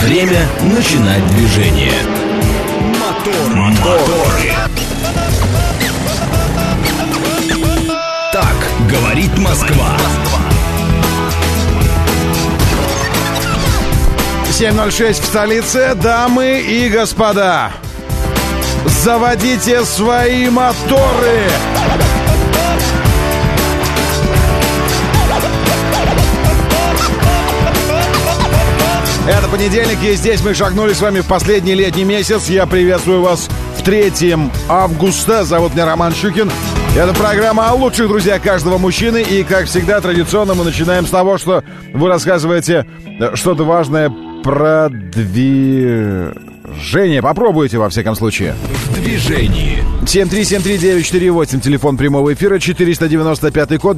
Время начинать движение. Моторы. Так говорит Москва. 7:06 в столице. Дамы и господа, заводите свои моторы. Это понедельник, и здесь мы шагнули с вами в последний летний месяц. Я приветствую вас в 3 августа. Зовут меня Роман Щукин. Это программа о лучших друзьях каждого мужчины. И, как всегда, традиционно мы начинаем с того, что вы рассказываете что-то важное про движение. Попробуйте, во всяком случае. В движении. 7373948, телефон прямого эфира, 495 код,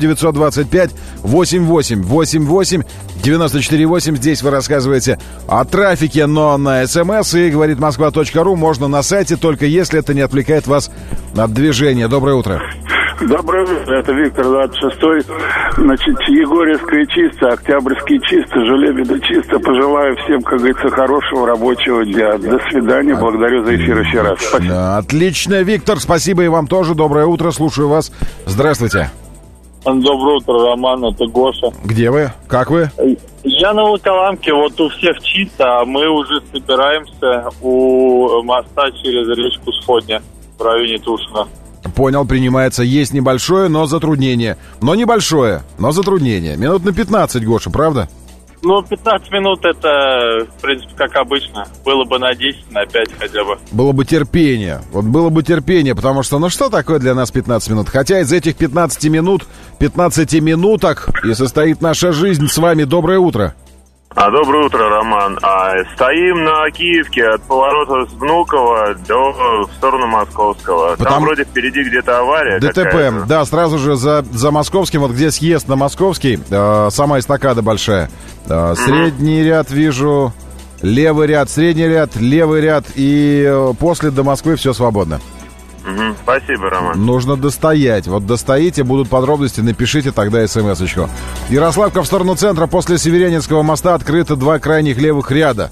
925-88-88-94-8. Здесь вы рассказываете о трафике, но на СМС, и говорит Москва.ру можно на сайте, только если это не отвлекает вас от движения. Доброе утро. Доброе утро, это Виктор, 26-й. Значит, Егорьевская чисто, Октябрьский чисто, Желебеда чисто. Пожелаю всем, как говорится, хорошего рабочего дня. До свидания, благодарю за эфир еще раз. Спасибо. Отлично, Виктор, спасибо и вам тоже. Доброе утро, слушаю вас. Здравствуйте. Доброе утро, Роман, это Гоша. Где вы? Как вы? Я на Волоколамке, вот у всех чисто, а мы уже собираемся у моста через речку Сходня в районе Тушина. Понял, принимается. Есть небольшое, но затруднение. Но небольшое, но затруднение. Минут на 15, Гоша, правда? Ну, 15 минут это, в принципе, как обычно. Было бы на 10, на 5 хотя бы. Было бы терпение. Вот было бы терпение, потому что, ну что такое для нас 15 минут? Хотя из этих 15 минут, 15 минуток и состоит наша жизнь с вами. Доброе утро. Доброе утро, Роман. Стоим на Киевке от поворота с Внуково в сторону Московского. Там вроде впереди где-то авария. ДТП, какая-то. Да, сразу же за Московским, вот где съезд на Московский, сама эстакада большая. Средний ряд вижу, левый ряд, средний ряд, левый ряд, и после до Москвы все свободно. Спасибо, Роман. Нужно достоять. Вот достоите, будут подробности, напишите тогда смс-очку. Ярославка в сторону центра. После Северянинского моста открыто 2 крайних левых ряда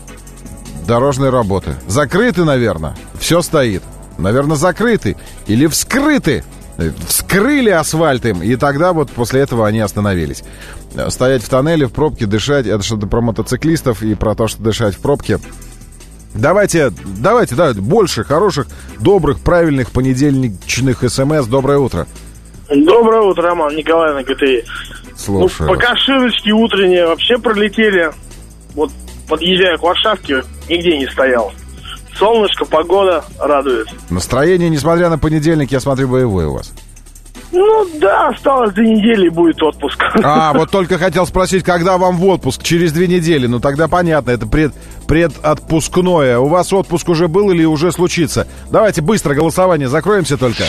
дорожной работы. Закрыты, наверное. Все стоит. Наверное, закрыты. Или вскрыты. Вскрыли асфальт им. И тогда вот после этого они остановились. Стоять в тоннеле, в пробке, дышать. Это что-то про мотоциклистов и про то, что дышать в пробке. Давайте, больше хороших, добрых, правильных понедельничных СМС. Доброе утро. Доброе утро, Роман. Николай на ГТИ. Слушаю. Пока шиночки утренние вообще пролетели. Вот подъезжая к Варшавке, нигде не стоял. Солнышко, погода радует. Настроение, несмотря на понедельник, я смотрю, боевое у вас. Ну да, осталось 2 недели и будет отпуск. Вот только хотел спросить, когда вам в отпуск? Через 2 недели. Ну тогда понятно, это предотпускное. У вас отпуск уже был или уже случится? Давайте быстро голосование, закроемся только.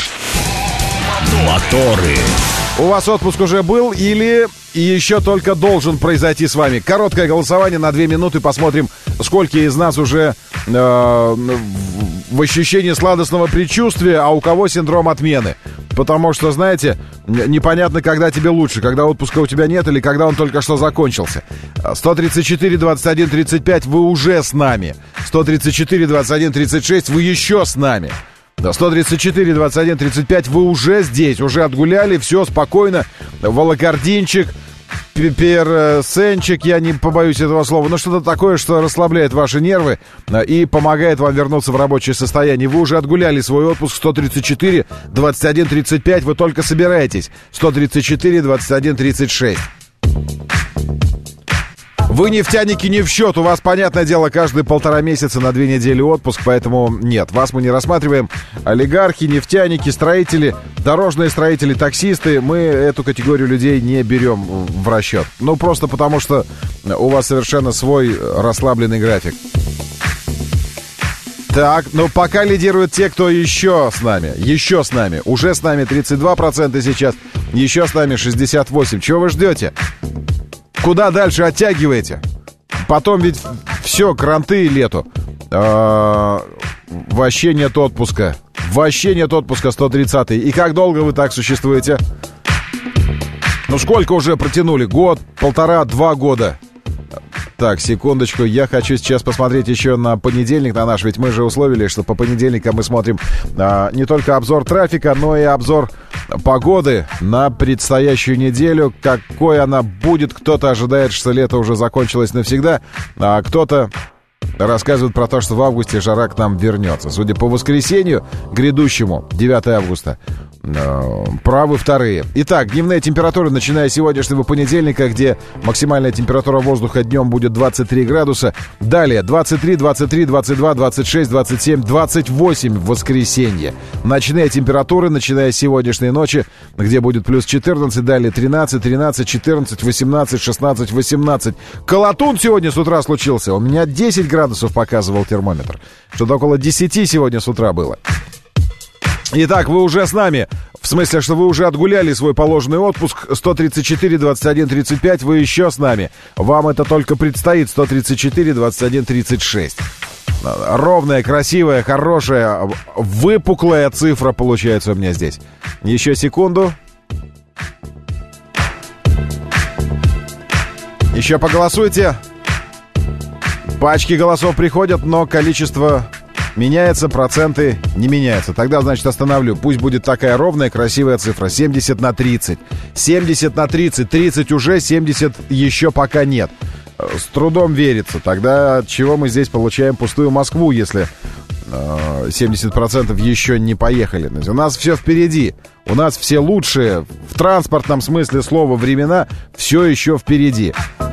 Моторы. У вас отпуск уже был или еще только должен произойти с вами? Короткое голосование на 2 минуты. Посмотрим, сколько из нас уже в ощущении сладостного предчувствия, а у кого синдром отмены. Потому что, знаете, непонятно, когда тебе лучше. Когда отпуска у тебя нет или когда он только что закончился. 134-21-35 вы уже с нами. 134-21-36 вы еще с нами. 134-21-35 вы уже здесь. Уже отгуляли, все, спокойно. Волокординчик, персенчик, я не побоюсь этого слова, но что-то такое, что расслабляет ваши нервы и помогает вам вернуться в рабочее состояние. Вы уже отгуляли свой отпуск. 134-21-35, вы только собираетесь. 134-21-36. Вы нефтяники не в счет. У вас, понятное дело, каждые 1,5 месяца на 2 недели отпуск, поэтому нет, вас мы не рассматриваем. Олигархи, нефтяники, строители, дорожные строители, таксисты, мы эту категорию людей не берем в расчет. Ну, просто потому что у вас совершенно свой расслабленный график. Так, ну пока лидируют те, кто еще с нами. Уже с нами 32% сейчас, еще с нами 68%. Чего вы ждете? Куда дальше оттягиваете? Потом ведь все, кранты и лету. Вообще нет отпуска. 130-й. И как долго вы так существуете? Ну сколько уже протянули? Год, 1,5, 2 года. Так, секундочку, я хочу сейчас посмотреть еще на понедельник на наш, ведь мы же условили, что по понедельникам мы смотрим не только обзор трафика, но и обзор погоды на предстоящую неделю, какой она будет. Кто-то ожидает, что лето уже закончилось навсегда, а кто-то рассказывает про то, что в августе жара к нам вернется. Судя по воскресенью грядущему, 9 августа, правы вторые. Итак, дневная температура, начиная с сегодняшнего понедельника, где максимальная температура воздуха днем будет 23 градуса. Далее 23, 23, 22, 26, 27, 28 в воскресенье. Ночные температуры, начиная с сегодняшней ночи, где будет плюс 14, далее 13, 13, 14, 18, 16, 18. Колотун сегодня с утра случился. У меня 10 градусов показывал термометр. Что-то около 10 сегодня с утра было. Итак, вы уже с нами, в смысле, что вы уже отгуляли свой положенный отпуск. 134, 21, 35, вы еще с нами. Вам это только предстоит. 134, 21, 36. Ровная, красивая, хорошая, выпуклая цифра получается у меня здесь. Еще секунду. Еще поголосуйте. Пачки голосов приходят, но количество меняется, проценты не меняются. Тогда, значит, остановлю. Пусть будет такая ровная, красивая цифра. 70 на 30. 70 на 30. 30 уже, 70 еще пока нет. С трудом верится. Тогда чего мы здесь получаем пустую Москву, если 70% еще не поехали? У нас все впереди. У нас все лучшие, в транспортном смысле слова, времена все еще впереди.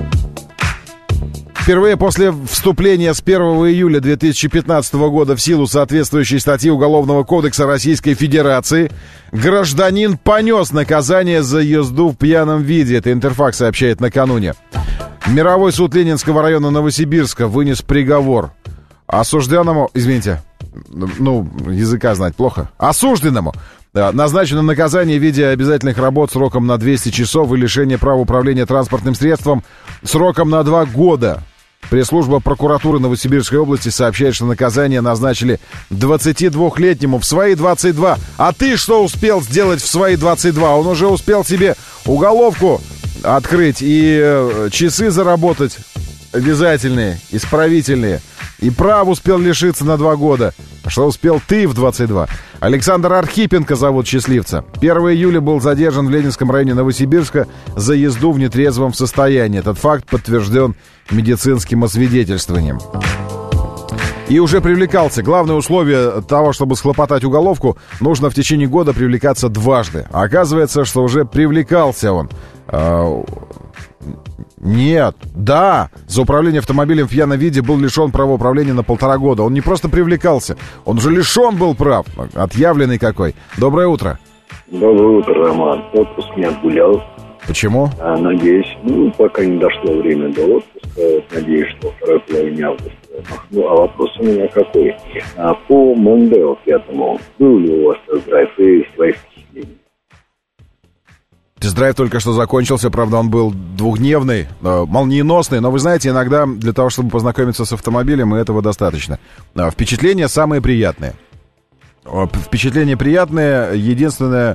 Впервые после вступления с 1 июля 2015 года в силу соответствующей статьи Уголовного кодекса Российской Федерации гражданин понес наказание за езду в пьяном виде. Это Интерфакс сообщает накануне. Мировой суд Ленинского района Новосибирска вынес приговор осужденному... Извините, языка знать плохо. Осужденному назначено наказание в виде обязательных работ сроком на 200 часов и лишение права управления транспортным средством сроком на 2 года. Пресс-служба прокуратуры Новосибирской области сообщает, что наказание назначили 22-летнему в свои 22. А ты что успел сделать в свои 22? Он уже успел себе уголовку открыть и часы заработать обязательные, исправительные. И прав успел лишиться на 2 года. А что успел ты в 22? Александр Архипенко зовут счастливца. 1 июля был задержан в Ленинском районе Новосибирска за езду в нетрезвом состоянии. Этот факт подтвержден медицинским освидетельствованием. И уже привлекался. Главное условие того, чтобы схлопотать уголовку, нужно в течение года привлекаться дважды. А оказывается, что уже привлекался он. Нет, да, за управление автомобилем в пьяном виде был лишен права управления на 1,5 года. Он не просто привлекался, он уже лишен был прав. Отъявленный какой. Доброе утро. Доброе утро, Роман. Отпуск не отгулял. Почему? Надеюсь, пока не дошло время до отпуска. Надеюсь, что во второй половине августа. А вопрос у меня какой? По Мондео 5-му, был ли у вас тест-драйв и своих впечатлений? Тест-драйв только что закончился, правда, он был 2-дневный, молниеносный, но вы знаете, иногда для того, чтобы познакомиться с автомобилем, этого достаточно. Впечатления самые приятные. Впечатления приятные, единственное,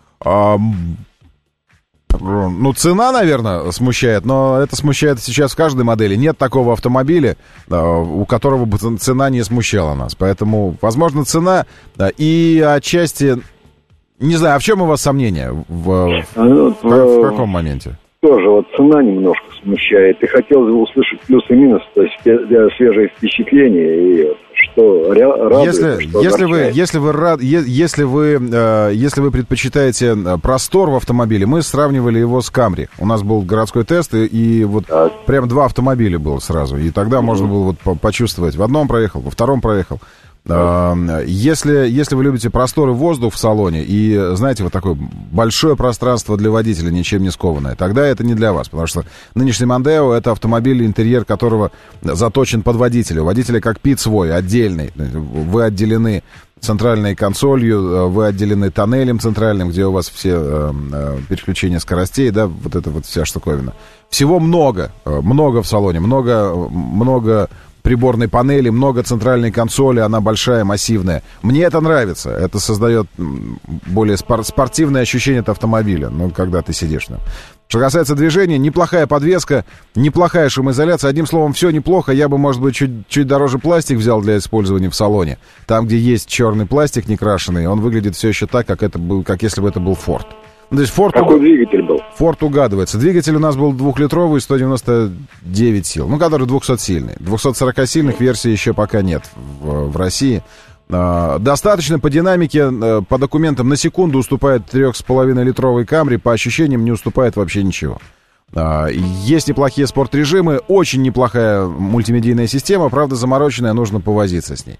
цена, наверное, смущает, но это смущает сейчас в каждой модели. Нет такого автомобиля, у которого бы цена не смущала нас. Поэтому, возможно, цена и отчасти... Не знаю, а в чем у вас сомнения? В каком моменте? Тоже цена немножко смущает. И хотелось бы услышать плюс и минус, то есть свежие впечатления и что радует, если вы предпочитаете простор в автомобиле, мы сравнивали его с Камри. У нас был городской тест, и прям 2 автомобиля было сразу. И тогда можно было почувствовать. В одном проехал, во втором проехал. Если вы любите простор и воздух в салоне и, знаете, такое большое пространство для водителя, ничем не скованное, тогда это не для вас, потому что нынешний Мондео — это автомобиль, интерьер которого заточен под водителя. У водителя кокпит свой, отдельный. Вы отделены центральной консолью, вы отделены тоннелем центральным, где у вас все переключения скоростей, да, это вся штуковина. Всего много в салоне, много приборной панели, много центральной консоли, она большая, массивная. Мне это нравится. Это создает более спортивное ощущение от автомобиля, когда ты сидишь в нем. Что касается движения, неплохая подвеска, неплохая шумоизоляция. Одним словом, все неплохо. Я бы, может быть, чуть дороже пластик взял для использования в салоне. Там, где есть черный пластик некрашенный, он выглядит все еще так, как если бы это был Ford. То есть Ford Какой двигатель был? Ford угадывается. Двигатель у нас был 2-литровый, 199 сил. Ну, который 200-сильный. 240-сильных версий еще пока нет в России. Достаточно по динамике, по документам на секунду уступает 3,5-литровый Camry, по ощущениям не уступает вообще ничего. Есть неплохие спорт-режимы, очень неплохая мультимедийная система, правда замороченная, нужно повозиться с ней.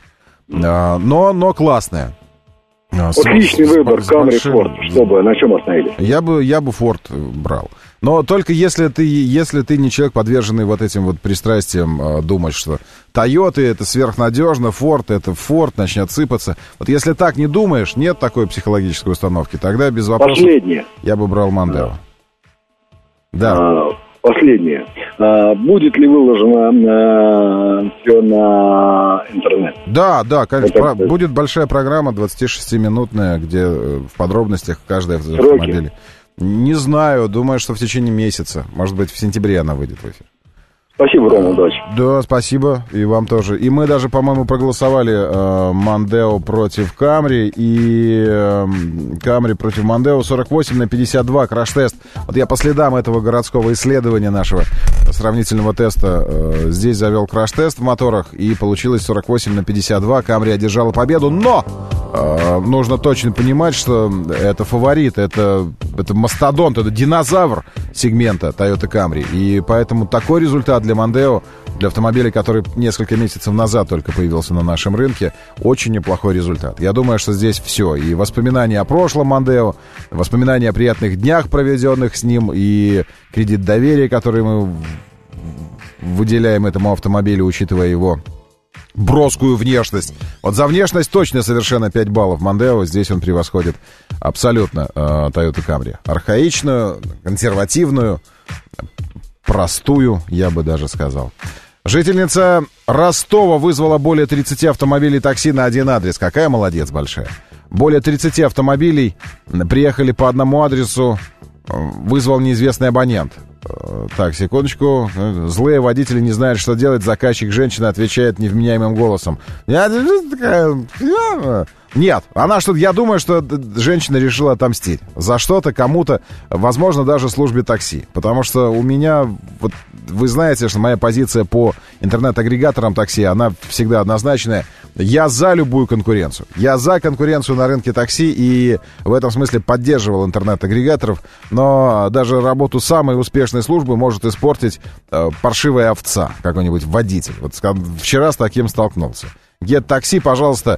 Но классная. Отличный выбор, Camry, Ford, чтобы на чем остановились? Я бы Ford брал. Но только если ты не человек, подверженный вот этим вот пристрастиям, думать, что Toyota это сверхнадежно, Ford это Ford, начнет сыпаться. Вот если так не думаешь, нет такой психологической установки, тогда без вопросов Последнее. Я бы брал Mondeo. Да. Последнее. Будет ли выложено все на интернет? Да, конечно. Будет большая программа, 26-минутная, где в подробностях каждая из автомобилей. Не знаю, думаю, что в течение месяца. Может быть, в сентябре она выйдет в эфир. Спасибо, Рома, удачи. Да, спасибо, и вам тоже. И мы даже, по-моему, проголосовали Mondeo против Camry, и Camry против Mondeo 48/52, краш-тест. Вот я по следам этого городского исследования нашего сравнительного теста здесь завел краш-тест в моторах, и получилось 48/52, Camry одержала победу, но нужно точно понимать, что это фаворит, это мастодонт, это динозавр сегмента Toyota Camry, и поэтому такой результат для Mondeo, для автомобиля, который несколько месяцев назад только появился на нашем рынке, очень неплохой результат. Я думаю, что здесь все. И воспоминания о прошлом Mondeo, воспоминания о приятных днях, проведенных с ним, и кредит доверия, который мы выделяем этому автомобилю, учитывая его броскую внешность. Вот за внешность точно совершенно 5 баллов Mondeo. Здесь он превосходит абсолютно Toyota Camry. Архаичную, консервативную, простую, я бы даже сказал. Жительница Ростова вызвала более 30 автомобилей такси на один адрес. Какая молодец большая. Более 30 автомобилей приехали по одному адресу, вызвал неизвестный абонент. Так, секундочку. Злые водители не знают, что делать. Заказчик женщина отвечает невменяемым голосом. Нет, я думаю, что женщина решила отомстить за что-то, кому-то, возможно, даже службе такси. Потому что у меня, вот вы знаете, что моя позиция по интернет-агрегаторам такси, она всегда однозначная. Я за любую конкуренцию. Я за конкуренцию на рынке такси и в этом смысле поддерживал интернет-агрегаторов. Но даже работу самой успешной службы может испортить паршивая овца, какой-нибудь водитель. Вот вчера с таким столкнулся. Get-такси, пожалуйста,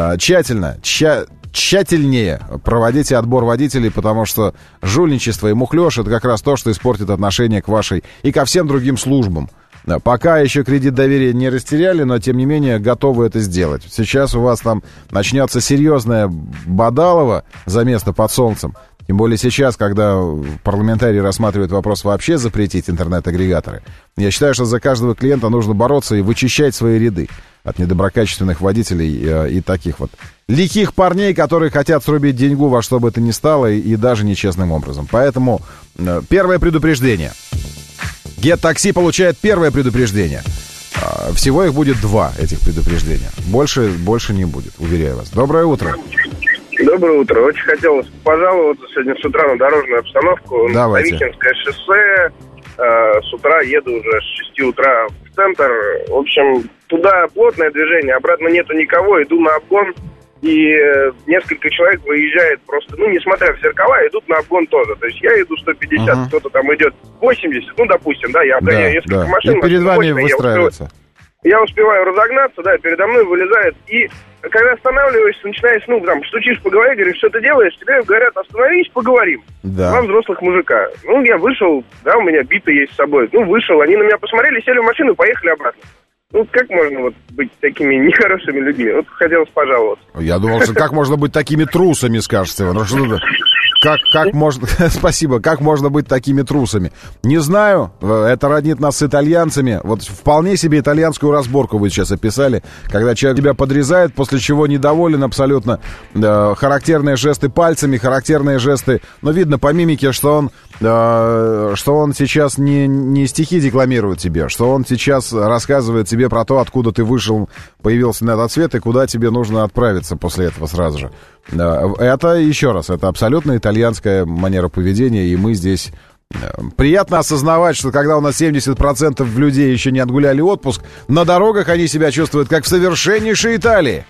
тщательнее проводите отбор водителей, потому что жульничество и мухлёж — это как раз то, что испортит отношение к вашей и ко всем другим службам. Пока еще кредит доверия не растеряли, но, тем не менее, готовы это сделать. Сейчас у вас там начнется серьезная бодалова за место под солнцем. Тем более сейчас, когда парламентарии рассматривают вопрос вообще запретить интернет-агрегаторы. Я считаю, что за каждого клиента нужно бороться и вычищать свои ряды от недоброкачественных водителей и таких вот лихих парней, которые хотят срубить деньгу во что бы то ни стало и даже нечестным образом. Поэтому первое предупреждение. Get-такси получает первое предупреждение. Всего их будет 2, этих предупреждения. Больше не будет, уверяю вас. Доброе утро. Доброе утро. Очень хотелось пожаловаться сегодня с утра на дорожную обстановку. Давайте. На Викинское шоссе. С утра еду уже с 6 утра в центр. В общем, туда плотное движение, обратно нету никого. Иду на обгон, и несколько человек выезжает просто, несмотря в зеркала, идут на обгон тоже. То есть я иду 150, кто-то там идет 80, допустим, я обгоняю несколько машин. И перед вами выстраивается. Я успеваю разогнаться, передо мной вылезает, и когда останавливаешься, начинаешь, стучишь поговорить, говоришь, что ты делаешь, тебе говорят, остановись, поговорим. Да. 2 взрослых мужика. Я вышел, у меня бита есть с собой. Вышел, они на меня посмотрели, сели в машину и поехали обратно. Как можно быть такими нехорошими людьми? Хотелось пожаловаться. Я думал, что как можно быть такими трусами, скажете вы. Как можно... Спасибо. Как можно быть такими трусами? Не знаю. Это роднит нас с итальянцами. Вот вполне себе итальянскую разборку вы сейчас описали, когда человек тебя подрезает, после чего недоволен абсолютно. Характерные жесты пальцами, характерные жесты... Но видно по мимике, что он сейчас не стихи декламирует тебе, что он сейчас рассказывает тебе про то, откуда ты вышел, появился на этот свет и куда тебе нужно отправиться после этого сразу же. Это, еще раз, это абсолютно итальянская манера поведения, и мы здесь... Приятно осознавать, что когда у нас 70% людей еще не отгуляли отпуск, на дорогах они себя чувствуют как в совершеннейшей Италии.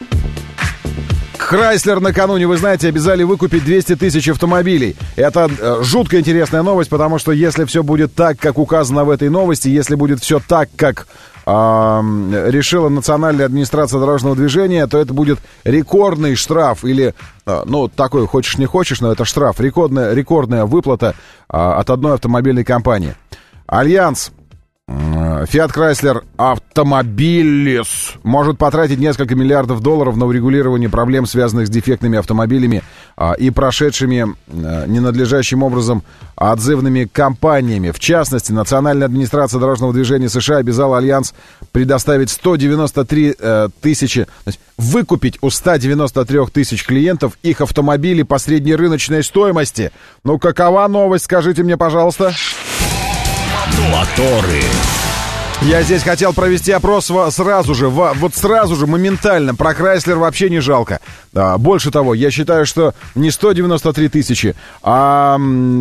Chrysler накануне, вы знаете, обязали выкупить 200 тысяч автомобилей. Это жутко интересная новость, потому что если все будет так, как указано в этой новости, если будет все так, как решила Национальная администрация дорожного движения, то это будет рекордный штраф или, такой, хочешь не хочешь, но это штраф, рекордная выплата от одной автомобильной компании. Альянс Fiat Chrysler Automobiles может потратить несколько миллиардов долларов на урегулирование проблем, связанных с дефектными автомобилями и прошедшими ненадлежащим образом отзывными кампаниями. В частности, Национальная администрация дорожного движения США обязала Альянс предоставить 193 тысячи, выкупить у 193 тысяч клиентов их автомобили по средней рыночной стоимости. Ну, какова новость, скажите мне, пожалуйста? Моторы. Я здесь хотел провести опрос сразу же, моментально. Про Chrysler вообще не жалко. Больше того, я считаю, что не 193 тысячи, а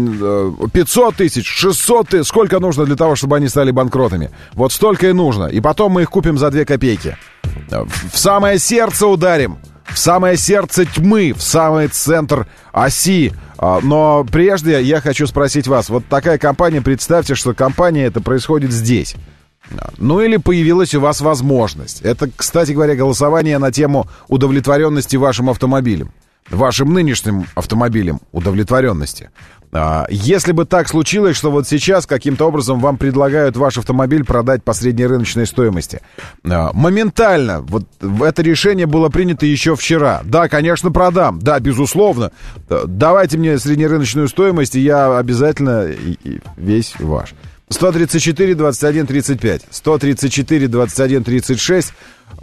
500 тысяч, 600 тысяч. Сколько нужно для того, чтобы они стали банкротами? Вот столько и нужно. И потом мы их купим за 2 копейки. В самое сердце ударим. В самое сердце тьмы, в самый центр оси. Но прежде я хочу спросить вас. Вот такая компания, представьте, что компания это происходит здесь. Ну или появилась у вас возможность. Это, кстати говоря, голосование на тему удовлетворенности вашим автомобилем. Вашим нынешним автомобилем удовлетворенности. Если бы так случилось, что вот сейчас каким-то образом вам предлагают ваш автомобиль продать по средней рыночной стоимости, моментально, вот это решение было принято еще вчера. Да, конечно, продам, да, безусловно. Давайте мне среднерыночную стоимость, и я обязательно весь ваш. 134, 21, 35. 134, 21, 36.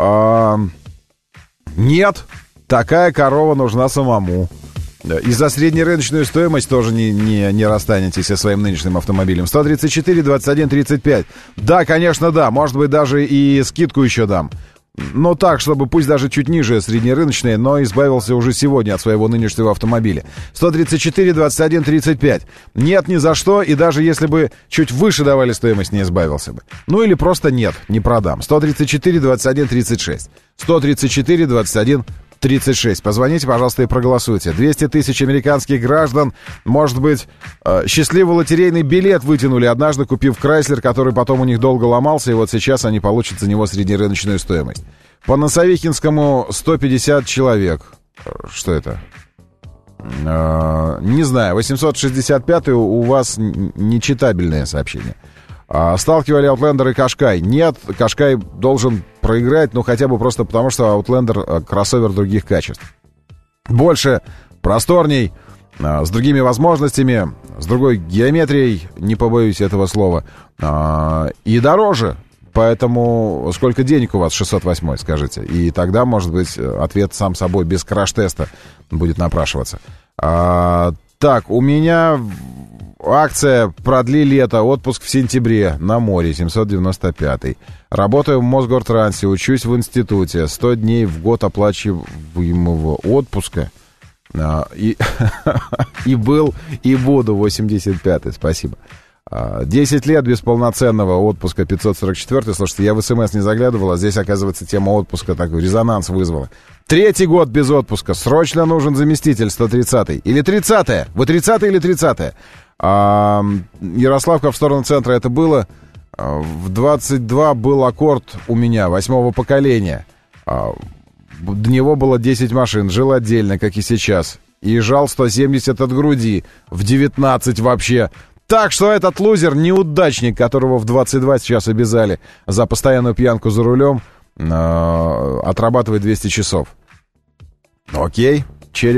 Нет, такая корова нужна самому. И за среднерыночную стоимость тоже не расстанетесь со своим нынешним автомобилем. 134, 21, 35. Да, конечно, да. Может быть, даже и скидку еще дам. Но так, чтобы пусть даже чуть ниже среднерыночной, но избавился уже сегодня от своего нынешнего автомобиля. 134, 21, 35. Нет, ни за что, и даже если бы чуть выше давали стоимость, не избавился бы. Ну или просто нет, не продам. 134, 21, 36. 134, 21, 36. Позвоните, пожалуйста, и проголосуйте. 200 тысяч американских граждан, может быть, счастливый лотерейный билет вытянули, однажды купив Chrysler, который потом у них долго ломался, и вот сейчас они получат за него среднерыночную стоимость. По Носовихинскому 150 человек. Что это? Не знаю. 865 у вас нечитабельное сообщение. Сталкивали Outlander и Qashqai. Нет, Qashqai должен проиграть, ну хотя бы просто потому, что Outlander кроссовер других качеств. Больше, просторней, с другими возможностями, с другой геометрией, не побоюсь этого слова, и дороже. Поэтому сколько денег у вас 608, скажите? И тогда, может быть, ответ сам собой без краш-теста будет напрашиваться. Так, у меня... Акция «Продли лето», отпуск в сентябре, на море, 795-й. Работаю в Мосгортрансе, учусь в институте, 100 дней в год оплачиваемого отпуска. И был, и буду, 85-й, спасибо. 10 лет без полноценного отпуска, 544-й. Слушайте, я в СМС не заглядывал, а здесь, оказывается, тема отпуска такой резонанс вызвала. 3-й год без отпуска, срочно нужен заместитель, 130-й. Или 30-е, вы 30-е или 30-е? Ярославка в сторону центра это было. В 22 был Аккорд у меня, 8-го поколения. До него было 10 машин, жил отдельно, как и сейчас. И жал 170 от груди, в 19 вообще. Так что этот лузер, неудачник, которого в 22 сейчас обязали за постоянную пьянку за рулем, отрабатывает 200 часов. Окей, череп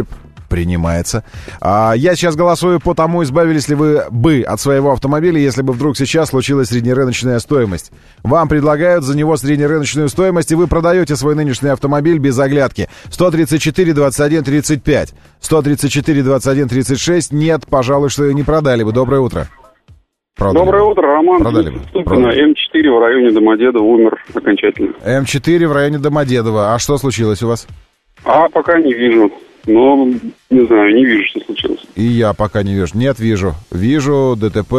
Принимается. Я сейчас голосую по тому, избавились ли вы бы от своего автомобиля, если бы вдруг сейчас случилась среднерыночная стоимость. Вам предлагают за него среднерыночную стоимость, и вы продаете свой нынешний автомобиль без оглядки. 134, 21, 35. 134, 21, 36. Нет, пожалуй, что и не продали бы. Доброе утро. Продали. Доброе утро, Роман. Продали бы. М4 в районе Домодедово умер окончательно. М4 в районе Домодедово. А что случилось у вас? Пока не вижу. Но, не знаю, не вижу, что случилось. И я пока не вижу. Нет, вижу. Вижу ДТП,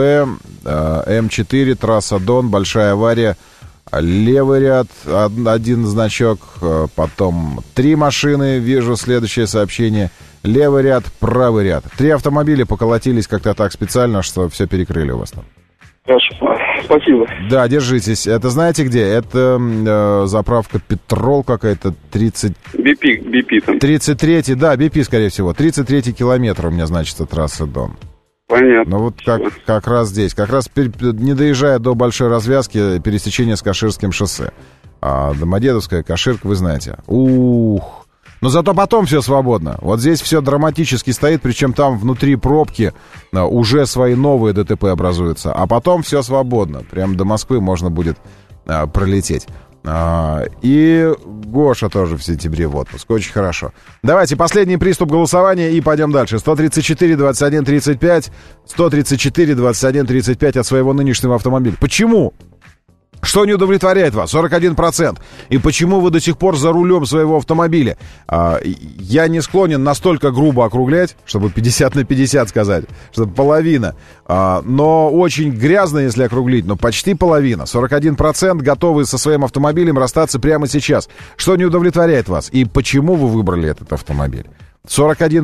М4, трасса Дон, большая авария. Левый ряд, один значок, потом 3 машины, вижу следующее сообщение. Левый ряд, правый ряд. 3 автомобиля поколотились как-то так специально, что все перекрыли у вас там. Хорошо, спасибо. Да, держитесь. Это знаете где? Это заправка Петрол какая-то, 30... BP там. 33-й, да, BP, скорее всего. 33-й километр у меня, значится, трасса Дон. Понятно. Ну вот как раз здесь. Как раз не доезжая до большой развязки, пересечения с Каширским шоссе. А Домодедовская, Каширка, вы знаете. Ух. Но зато потом все свободно. Вот здесь все драматически стоит, причем там внутри пробки уже свои новые ДТП образуются. А потом все свободно. Прям до Москвы можно будет пролететь. И Гоша тоже в сентябре в отпуск. Очень хорошо. Давайте последний приступ голосования и пойдем дальше. 134, 21, 35. 134, 21, 35 от своего нынешнего автомобиля. Почему? Что не удовлетворяет вас? 41%. И почему вы до сих пор за рулем своего автомобиля? Я не склонен настолько грубо округлять, чтобы 50 на 50 сказать, чтобы половина. Но очень грязно, если округлить, но почти половина. 41% готовы со своим автомобилем расстаться прямо сейчас. Что не удовлетворяет вас? И почему вы выбрали этот автомобиль? 41%,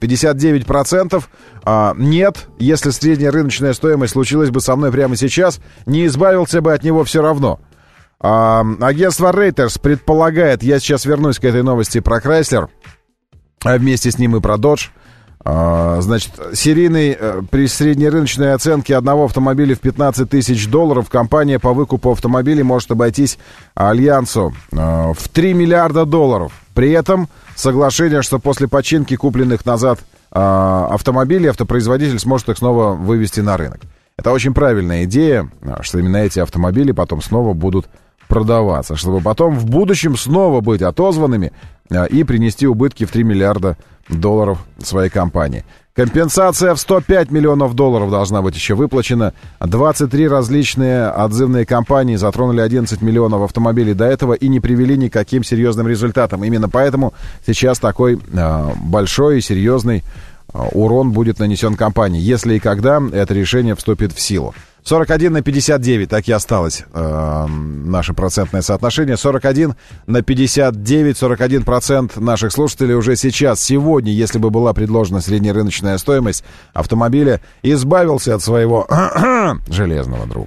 59% нет, если средняя рыночная стоимость случилась бы со мной прямо сейчас, не избавился бы от него все равно. Агентство Reuters предполагает, я сейчас вернусь к этой новости про Chrysler, а вместе с ним и про Dodge. Значит, серийный при среднерыночной оценке одного автомобиля в $15 тысяч компания по выкупу автомобилей может обойтись Альянсу в $3 миллиарда. При этом соглашение, что после починки купленных назад автомобилей автопроизводитель сможет их снова вывести на рынок. Это очень правильная идея, что именно эти автомобили потом снова будут продаваться, чтобы потом в будущем снова быть отозванными и принести убытки в $3 миллиарда своей компании. Компенсация в $105 миллионов должна быть еще выплачена. 23 различные отзывные компании затронули 11 миллионов автомобилей до этого и не привели ни к каким серьезным результатам. Именно поэтому сейчас такой большой и серьезный урон будет нанесен компании, если и когда это решение вступит в силу. 41 на 59, так и осталось наше процентное соотношение. 41 на 59, 41% наших слушателей уже сейчас, сегодня, если бы была предложена среднерыночная стоимость автомобиля, избавился от своего железного друга.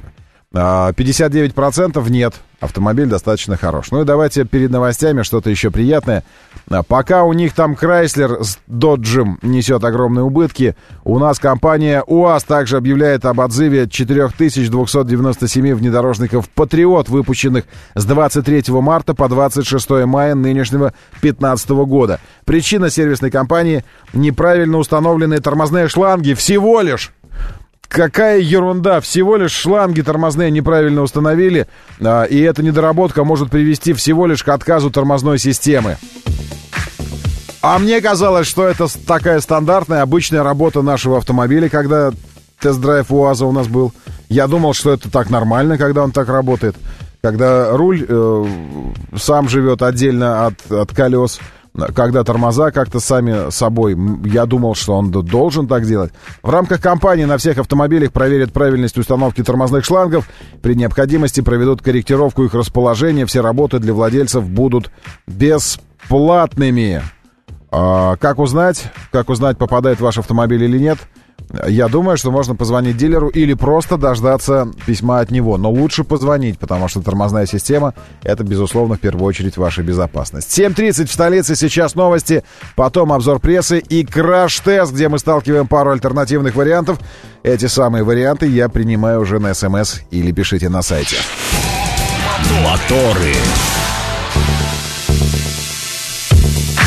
59% нет. Автомобиль достаточно хорош. Ну и давайте перед новостями что-то еще приятное. Пока у них там Chrysler с Dodge несет огромные убытки, у нас компания УАЗ также объявляет об отзыве 4297 внедорожников Patriot, выпущенных с 23 марта по 26 мая нынешнего 2015 года. Причина сервисной компании — неправильно установленные тормозные шланги. Всего лишь! Какая ерунда, всего лишь шланги тормозные неправильно установили, и эта недоработка может привести всего лишь к отказу тормозной системы. А мне казалось, что это такая стандартная, обычная работа нашего автомобиля, когда тест-драйв УАЗа у нас был. Я думал, что это так нормально, когда он так работает, когда руль сам живет отдельно от колес, когда тормоза как-то сами собой. Я думал, что он должен так делать. В рамках кампании на всех автомобилях проверят правильность установки тормозных шлангов. При необходимости проведут корректировку их расположения. Все работы для владельцев будут бесплатными. Как узнать, попадает ваш автомобиль или нет? Я думаю, что можно позвонить дилеру или просто дождаться письма от него. Но лучше позвонить, потому что тормозная система — это, безусловно, в первую очередь ваша безопасность. 7:30 в столице, сейчас новости, потом обзор прессы и краш-тест, где мы сталкиваем пару альтернативных вариантов. Эти самые варианты я принимаю уже на СМС или пишите на сайте. Моторы.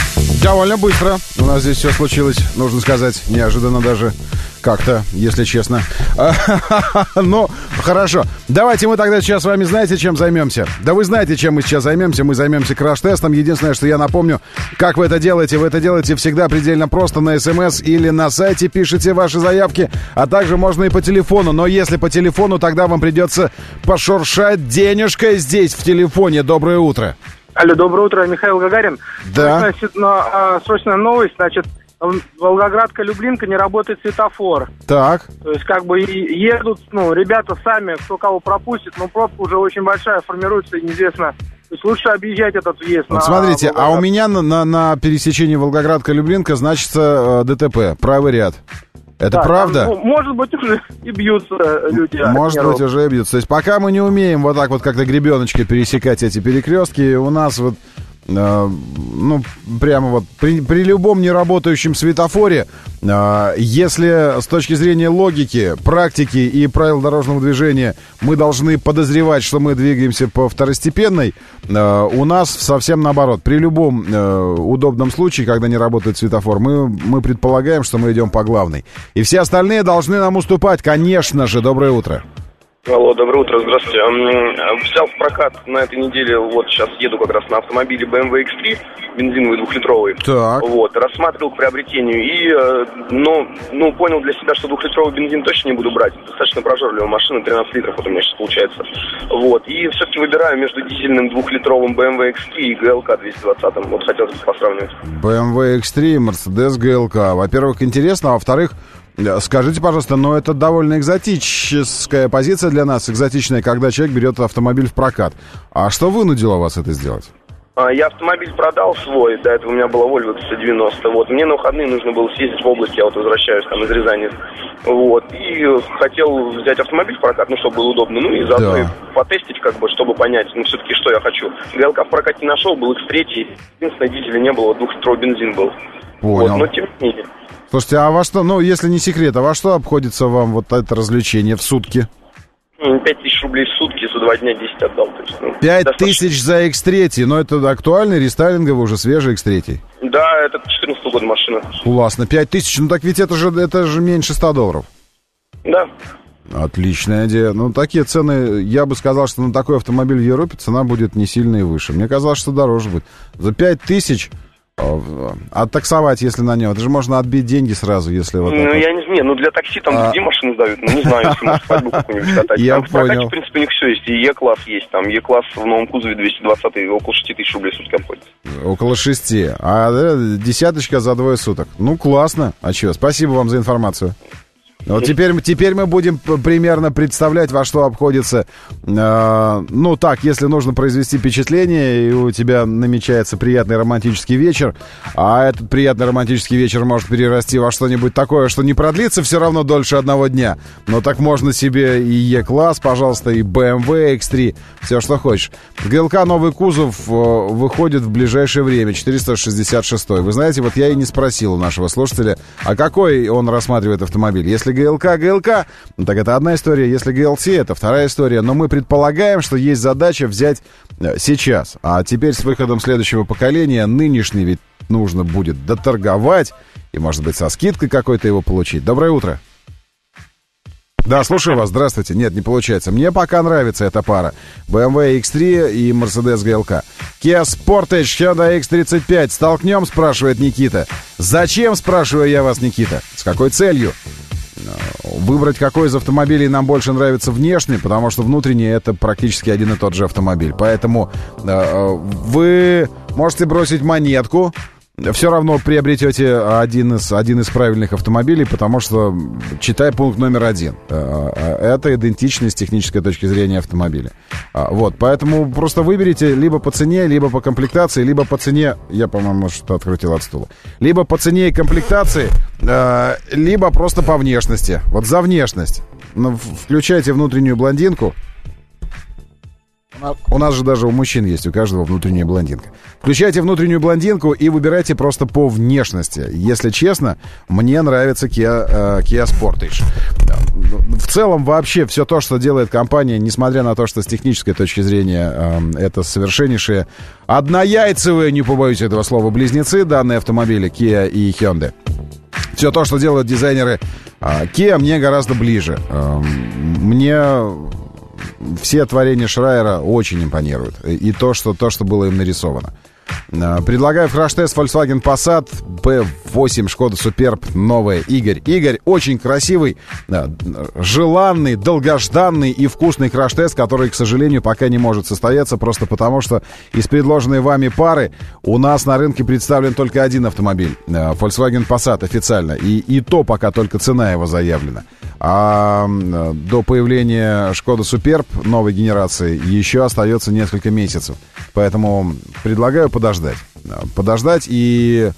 довольно быстро у нас здесь все случилось, нужно сказать, неожиданно даже как-то, если честно. Ну, хорошо. Давайте мы тогда сейчас с вами, знаете, чем займемся? Да вы знаете, чем мы сейчас займемся. Мы займемся краш-тестом. Единственное, что я напомню, как вы это делаете. Вы это делаете всегда предельно просто на СМС или на сайте. Пишите ваши заявки, а также можно и по телефону. Но если по телефону, тогда вам придется пошуршать денежкой здесь, в телефоне. Доброе утро. Алло, доброе утро, Михаил Гагарин. Да. Срочная новость, значит, Волгоградка-Люблинка, не работает светофор. Так. То есть, как бы, едут, ребята сами, кто кого пропустит, но пробка уже очень большая формируется, и неизвестно. То есть, лучше объезжать этот въезд. Вот смотрите, а у меня на пересечении Волгоградка-Люблинка значится ДТП, правый ряд. Это правда? Там, может быть, уже и бьются люди. Может быть, уже и бьются. То есть, пока мы не умеем вот так вот как-то гребеночкой пересекать эти перекрестки, у нас вот, прямо вот при любом неработающем светофоре, если с точки зрения логики, практики и правил дорожного движения мы должны подозревать, что мы двигаемся по второстепенной, у нас совсем наоборот. При любом удобном случае, когда не работает светофор, мы предполагаем, что мы идем по главной. И все остальные должны нам уступать, конечно же. Доброе утро. Алло, доброе утро, здравствуйте. Взял в прокат на этой неделе, вот сейчас еду как раз на автомобиле BMW X3, бензиновый 2-литровый. Так. Вот, рассматривал к приобретению и, понял для себя, что 2-литровый бензин точно не буду брать. Достаточно прожорливая машина, 13 литров вот у меня сейчас получается. Вот, и все-таки выбираю между дизельным 2-литровым BMW X3 и GLK 220. Вот хотелось бы посравнивать. BMW X3, Mercedes GLK. Во-первых, интересно, а во-вторых, скажите, пожалуйста, но это довольно экзотическая позиция для нас, экзотичная, когда человек берет автомобиль в прокат. А что вынудило вас это сделать? Я автомобиль продал свой, до этого у меня была Volvo 190, вот, мне на выходные нужно было съездить в область, я вот возвращаюсь там из Рязани, вот, и хотел взять автомобиль в прокат, чтобы было удобно, и заодно потестить, как бы, чтобы понять, все-таки, что я хочу. ГЛК в прокате не нашел, был X3, единственное, дизеля не было, 2-литровый бензин был. Понял. Вот, но тем не менее. Слушайте, а во что, если не секрет, а во что обходится вам вот это развлечение в сутки? 5000 рублей в сутки, за 2 дня 10 отдал. 5000 за X3, но это актуальный, рестайлинговый, уже свежий X3. Да, это 14 года машина. Классно, 5000, так ведь это же меньше $100. Да. Отличная идея. Такие цены, я бы сказал, что на такой автомобиль в Европе цена будет не сильно и выше. Мне казалось, что дороже будет. За 5000... оттаксовать, если на нем. Это же можно отбить деньги сразу, если вот это... я не знаю, для такси там другие машины сдают. Не знаю, если может свадьбу какую-нибудь катать. Я там понял. в прокате, в принципе, у них все есть. И Е-класс есть. Там Е-класс в новом кузове 220 около 6000 рублей в сутки обходится. Около 6. А десяточка за 2 суток. Классно. А чего? Спасибо вам за информацию. Вот теперь мы будем примерно представлять, во что обходится, если нужно произвести впечатление, и у тебя намечается приятный романтический вечер, а этот приятный романтический вечер может перерасти во что-нибудь такое, что не продлится все равно дольше одного дня, но так можно себе и Е-класс, пожалуйста, и BMW X3, все, что хочешь. ГЛК новый кузов выходит в ближайшее время, 466. Вы знаете, вот я и не спросил у нашего слушателя, а какой он рассматривает автомобиль. Если ГЛК, так это одна история. Если ГЛС, это вторая история. Но мы предполагаем, что есть задача взять сейчас. А теперь с выходом следующего поколения нынешний ведь нужно будет доторговать и, может быть, со скидкой какой-то его получить. Доброе утро. Да, слушаю вас. Здравствуйте. Нет, не получается. Мне пока нравится эта пара. BMW X3 и Mercedes GLK. Kia Sportage, Hyundai X35. Столкнем, спрашивает Никита. Зачем, спрашиваю я вас, Никита? С какой целью? Выбрать, какой из автомобилей нам больше нравится внешне, потому что внутренне это практически один и тот же автомобиль. Поэтому вы можете бросить монетку, все равно приобретете один из правильных автомобилей, потому что, читай пункт номер 1, это идентичность с технической точки зрения автомобиля. Вот, поэтому просто выберите либо по цене, либо по комплектации, либо по цене, я, по-моему, что-то открутил от стула, либо по цене и комплектации, либо просто по внешности. Вот за внешность. Включайте внутреннюю блондинку. У нас же даже у мужчин есть, у каждого внутренняя блондинка. Включайте внутреннюю блондинку и выбирайте просто по внешности. Если честно, мне нравится Kia Sportage. В целом, вообще, все то, что делает компания, несмотря на то, что с технической точки зрения это совершеннейшие однояйцевые, не побоюсь этого слова, близнецы, данные автомобили Kia и Hyundai. Все то, что делают дизайнеры Kia, мне гораздо ближе. Мне все творения Шрайера очень импонируют. И то, что было им нарисовано. Предлагаю в краш-тест Volkswagen Passat, P8, Шкода Superb, новая. Игорь, очень красивый, желанный, долгожданный и вкусный краш-тест, который, к сожалению, пока не может состояться, просто потому что из предложенной вами пары у нас на рынке представлен только один автомобиль, Volkswagen Passat официально, и то пока только цена его заявлена. А до появления Шкода Superb новой генерации еще остается несколько месяцев. Поэтому предлагаю подождать и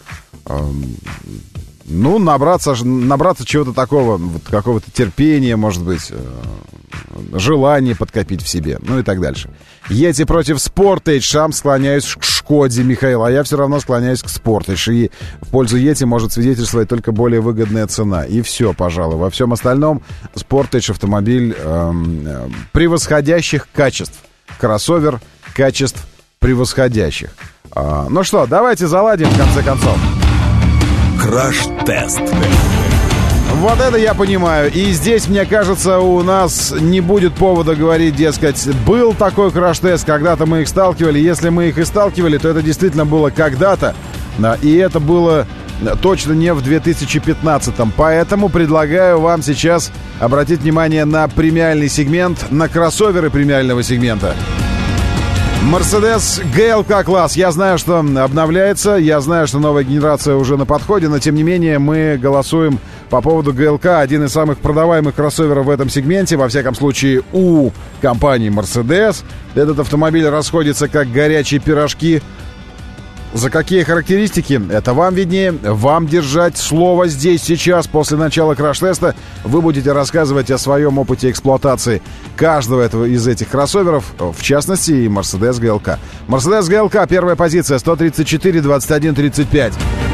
набраться чего-то такого, вот, какого-то терпения, может быть, желание подкопить в себе, ну и так дальше. Yeti против Sportage. Сам склоняюсь к Шкоде, Михаил, а я все равно склоняюсь к Sportage. И в пользу Yeti может свидетельствовать только более выгодная цена. И все, пожалуй. Во всем остальном Sportage автомобиль превосходящих качеств. Кроссовер качеств превосходящих. Ну что, давайте заладим в конце концов. Краш-тест. Вот это я понимаю. И здесь, мне кажется, у нас не будет повода говорить, дескать, был такой краш-тест, когда-то мы их сталкивали. Если мы их и сталкивали, то это действительно было когда-то. И это было точно не в 2015-м. Поэтому предлагаю вам сейчас обратить внимание на премиальный сегмент, на кроссоверы премиального сегмента. Mercedes GLK класс. Я знаю, что обновляется, я знаю, что новая генерация уже на подходе, но тем не менее мы голосуем по поводу GLK, один из самых продаваемых кроссоверов в этом сегменте, во всяком случае у компании Mercedes. Этот автомобиль расходится как горячие пирожки. За какие характеристики? Это вам виднее. Вам держать слово здесь, сейчас, после начала краш-теста. Вы будете рассказывать о своем опыте эксплуатации каждого из этих кроссоверов, в частности и Mercedes GLK. Mercedes GLK, первая позиция, 134 21 35.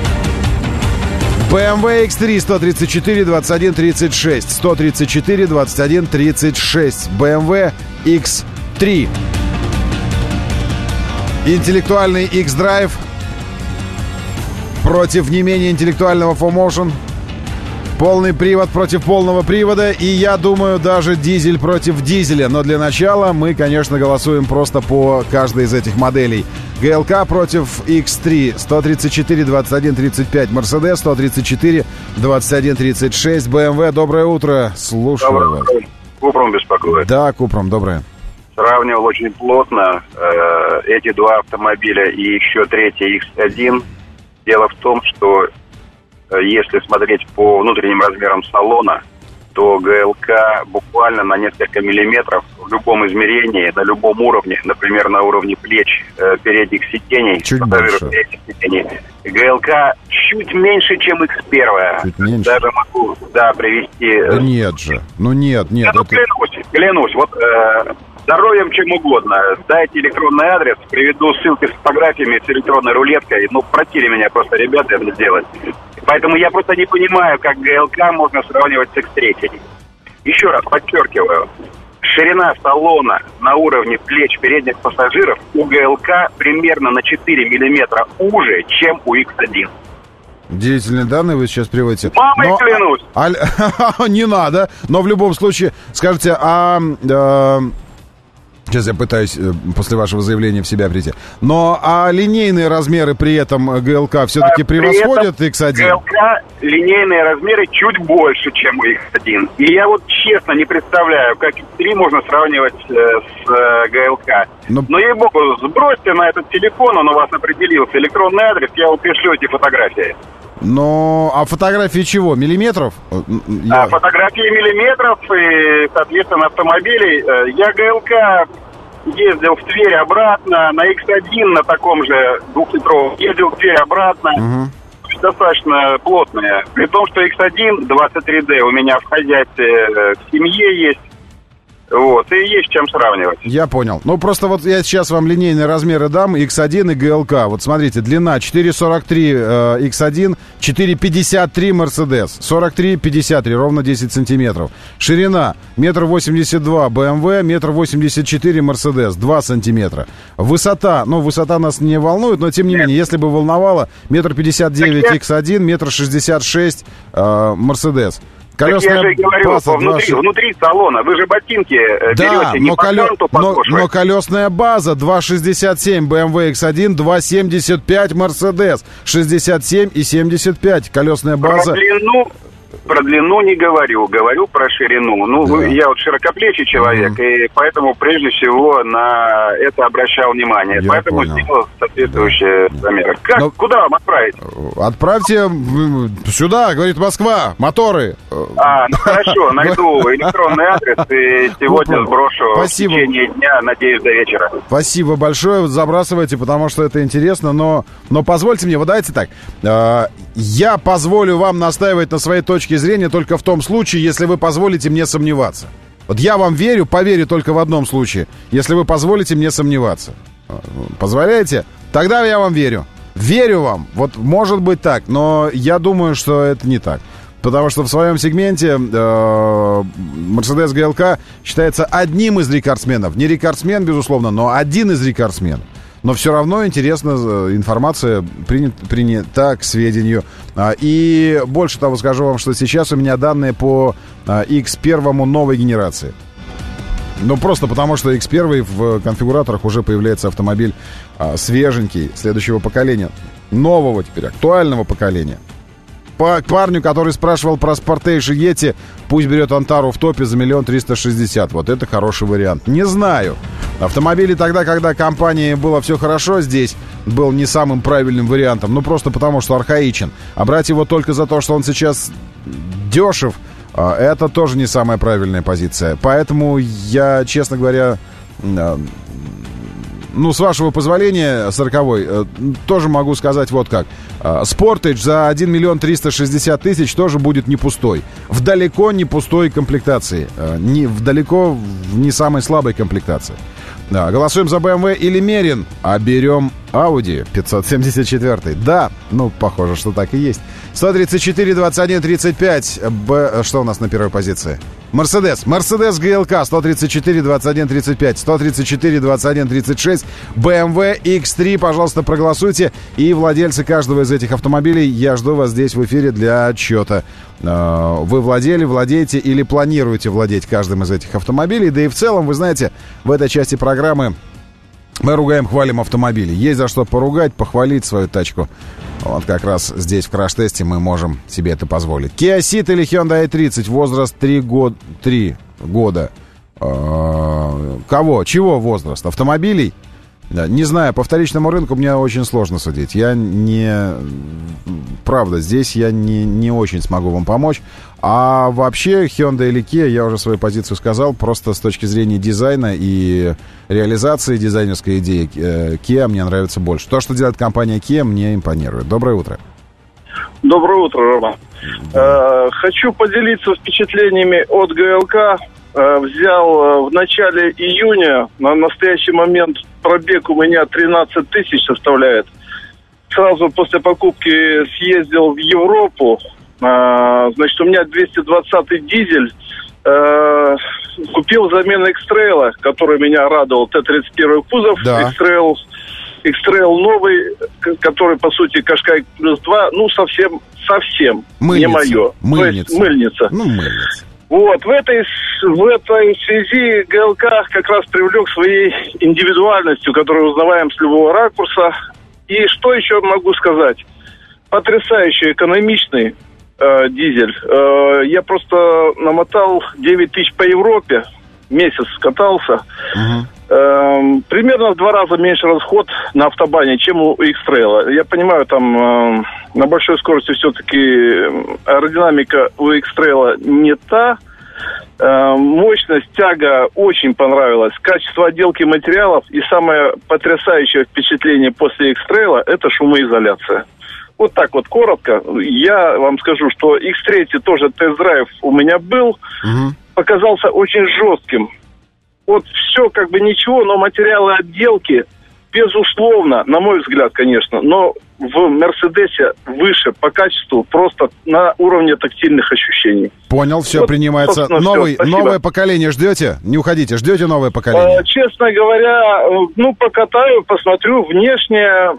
BMW X3, 134 21 36. 134 21 36. BMW X3. Интеллектуальный X-Drive против не менее интеллектуального 4Motion. Полный привод против полного привода. И я думаю, даже дизель против дизеля. Но для начала мы, конечно, голосуем просто по каждой из этих моделей. GLK против X3. 134 21 35. Mercedes 134 21 36. BMW. Доброе утро. Слушаю вас. Купром беспокоит. Да, Купром, доброе. Сравнивал очень плотно эти два автомобиля и еще третий X1. Дело в том, что если смотреть по внутренним размерам салона, то ГЛК буквально на несколько миллиметров в любом измерении, на любом уровне, например, на уровне плеч передних сидений, чуть больше. ГЛК чуть меньше, чем X1. Чуть меньше. Даже могу, привести... Да нет же. Ну нет. Это... Клянусь. Вот здоровьем чем угодно. Дайте электронный адрес, приведу ссылки с фотографиями, с электронной рулеткой. Просили меня просто ребята это сделать. Поэтому я просто не понимаю, как ГЛК можно сравнивать с X3. Еще раз подчеркиваю. Ширина салона на уровне плеч передних пассажиров у ГЛК примерно на 4 миллиметра уже, чем у X1. Удивительные данные вы сейчас приводите. Мамой клянусь! Не надо, но в любом случае, скажите, сейчас я пытаюсь после вашего заявления в себя прийти. Но линейные размеры при этом ГЛК все-таки превосходят X1? ГЛК линейные размеры чуть больше, чем у X1. И я честно не представляю, как X3 можно сравнивать с ГЛК. Но ей-богу, сбросьте на этот телефон, он у вас определился, электронный адрес, я вам пришлю эти фотографии. А фотографии чего? Миллиметров? Фотографии миллиметров и, соответственно, автомобилей. Я ГЛК ездил в Тверь обратно, на X1 на таком же 2-литровом ездил в Тверь обратно. Угу. Достаточно плотные. При том, что X1 23D у меня в хозяйстве в семье есть. Вот, и есть чем сравнивать. Я понял. Ну, просто вот я сейчас вам линейные размеры дам, X1 и GLK. Вот смотрите, длина 4,43 X1, 4,53 Mercedes, 43,53, ровно 10 сантиметров. Ширина 1,82 BMW, 1,84 Mercedes, 2 сантиметра. Высота, ну, высота нас не волнует, но тем не менее, если бы волновало, 1,59 X1, 1,66 Mercedes. Колесная, так я же говорю, база, внутри салона. Вы же ботинки берете не по канту подошвы. Но колесная база 2,67 BMW X1, 2,75 Mercedes. 67 и 75. Колесная база. Про длину не говорю про ширину. Ну, да. Я вот широкоплечий человек, и поэтому прежде всего на это обращал внимание. Я поэтому понял. сделал соответствующие замеры. Куда вам отправить? Отправьте сюда, говорит Москва, моторы. Ну хорошо, найду электронный адрес и сегодня сброшу в течение дня, надеюсь, до вечера. Спасибо большое, забрасывайте, потому что это интересно, но позвольте мне, вот давайте так, я позволю вам настаивать на своей точке зрения только в том случае, если вы позволите мне сомневаться. Вот я вам верю, поверю только в одном случае, если вы позволите мне сомневаться. Позволяете? Тогда я вам верю. Верю вам. Вот может быть так, но я думаю, что это не так. Потому что в своем сегменте Mercedes GLK считается одним из рекордсменов. Не рекордсмен, безусловно, но один из рекордсменов. Но все равно интересно, информация принята к сведению. И больше того скажу вам, что сейчас у меня данные по X1 новой генерации. Ну, просто потому что X1 в конфигураторах уже появляется автомобиль свеженький, следующего поколения. Нового теперь, актуального поколения. По парню, который спрашивал про Sportage Yeti, пусть берет Антару в топе за 1 360 000. Вот это хороший вариант. Не знаю. Автомобили тогда, когда компании было все хорошо, здесь был не самым правильным вариантом. Ну, просто потому, что архаичен. А брать его только за то, что он сейчас дешев, это тоже не самая правильная позиция. Поэтому я, честно говоря... Ну, с вашего позволения, 40-й, тоже могу сказать вот как. Sportage за 1 360 000 тоже будет не пустой. В далеко не пустой комплектации. Далеко в не самой слабой комплектации. Да, голосуем за BMW или Мерин, а берем Audi 574. Да, ну, похоже, что так и есть. 134, 21, 35. Что у нас на первой позиции? Mercedes GLK 134, 21, 35. 134, 21, 36. BMW X3, пожалуйста, проголосуйте. И владельцы каждого из этих автомобилей, я жду вас здесь в эфире для отчета. Вы владеете или планируете владеть каждым из этих автомобилей. Да и в целом, вы знаете, в этой части программы мы ругаем, хвалим автомобили. Есть за что поругать, похвалить свою тачку. Вот как раз здесь в краш-тесте мы можем себе это позволить. Kia Ceed или Hyundai i30, возраст 3 года. Кого? Чего возраст? Автомобилей? Да, не знаю, по вторичному рынку мне очень сложно судить. Правда, здесь я не очень смогу вам помочь. А вообще, Hyundai или Kia, я уже свою позицию сказал, просто с точки зрения дизайна и реализации дизайнерской идеи Kia мне нравится больше. То, что делает компания Kia, мне импонирует. Доброе утро. Доброе утро, Рома. Хочу поделиться впечатлениями от ГЛК. Взял в начале июня, на настоящий момент пробег у меня 13 000 составляет. Сразу после покупки съездил в Европу. Значит, у меня 220-й дизель. Купил замену X-Trail, который меня радовал. Т-31 кузов, да. X-Trail новый, который, по сути, Qashqai плюс 2, ну, совсем не мое. То есть мыльница. Ну, мыльница. Вот, в этой связи ГЛК как раз привлек своей индивидуальностью, которую узнаваем с любого ракурса. И что еще могу сказать? Потрясающе экономичный дизель. Я просто намотал 9 000 по Европе, месяц катался. Примерно в 2 раза меньше расход на автобане, чем у X-Trail. Я понимаю, там на большой скорости все-таки аэродинамика у X-Trail не та. Мощность, тяга очень понравилась. Качество отделки материалов и самое потрясающее впечатление после X-Trail – это шумоизоляция. Вот так вот коротко. Я вам скажу, что X3 тоже тест-драйв у меня был. Показался очень жестким. вот все как бы ничего, но материалы отделки, безусловно, на мой взгляд, конечно, но в «Мерседесе» выше по качеству, просто на уровне тактильных ощущений. Понял, все вот, принимается. Новое поколение ждете? Не уходите, ждете новое поколение? Честно говоря, покатаю, посмотрю, внешне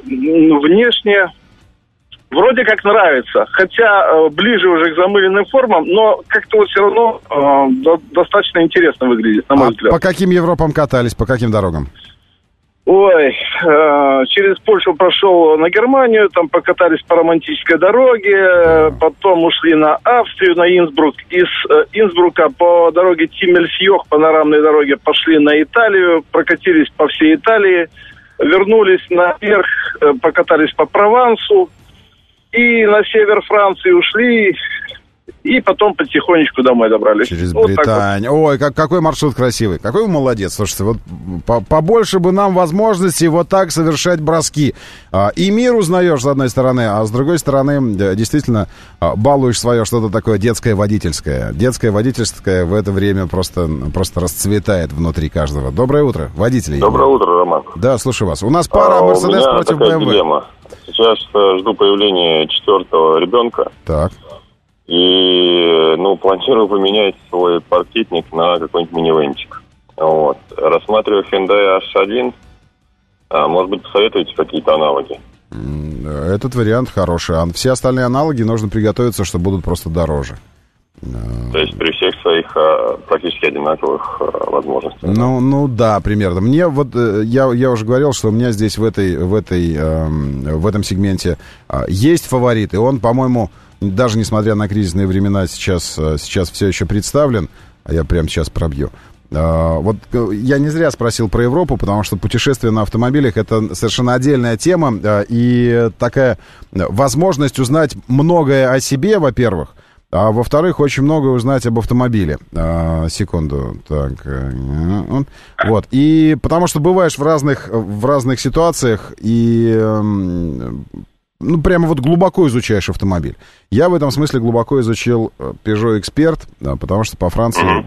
вроде как нравится, хотя ближе уже к замыленным формам, но как-то вот все равно достаточно интересно выглядит, на мой взгляд. По каким Европам катались, по каким дорогам? Ой, через Польшу прошел на Германию, там покатались по романтической дороге, потом ушли на Австрию, на Инсбрук. Из Инсбрука по дороге Тиммельсьёх, панорамной дороге, пошли на Италию, прокатились по всей Италии, вернулись наверх, покатались по Провансу. И на север Франции ушли, и потом потихонечку домой добрались. Через Британию. Вот ой, какой маршрут красивый. Какой вы молодец. Слушайте, вот побольше бы нам возможностей вот так совершать броски. И мир узнаешь, с одной стороны, а с другой стороны, действительно, балуешь свое что-то такое детское водительское. Детское водительское в это время просто расцветает внутри каждого. Доброе утро, водители. Доброе утро, Роман. Да, слушаю вас. У нас пара Мерседес против BMW. Дилемма. Сейчас жду появления 4-го ребенка. Так. И, планирую поменять свой паркетник на какой-нибудь минивенчик. Вот. Рассматриваю Hyundai H1. Может быть, посоветуете какие-то аналоги? Этот вариант хороший. А все остальные аналоги нужно приготовиться, что будут просто дороже. То есть при всех своих практически одинаковых возможностях. Ну да, примерно. Мне вот я уже говорил, что у меня здесь в этом сегменте есть фаворит, и он, по-моему, даже несмотря на кризисные времена, сейчас все еще представлен. А я прямо сейчас пробью. Вот я не зря спросил про Европу, потому что путешествие на автомобилях — это совершенно отдельная тема, и такая возможность узнать многое о себе, во-первых, а во-вторых, очень многое узнать об автомобиле. Секунду. Так. Вот. И потому что бываешь в разных ситуациях и прямо вот глубоко изучаешь автомобиль. Я в этом смысле глубоко изучил Peugeot Expert, потому что по Франции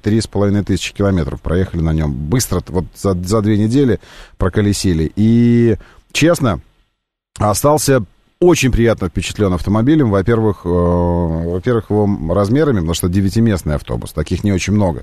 3,5 километров проехали на нем. Быстро, вот за 2 недели проколесили. И, честно, остался очень приятно впечатлен автомобилем. Во-первых, его размерами, потому что 9-местный автобус, таких не очень много.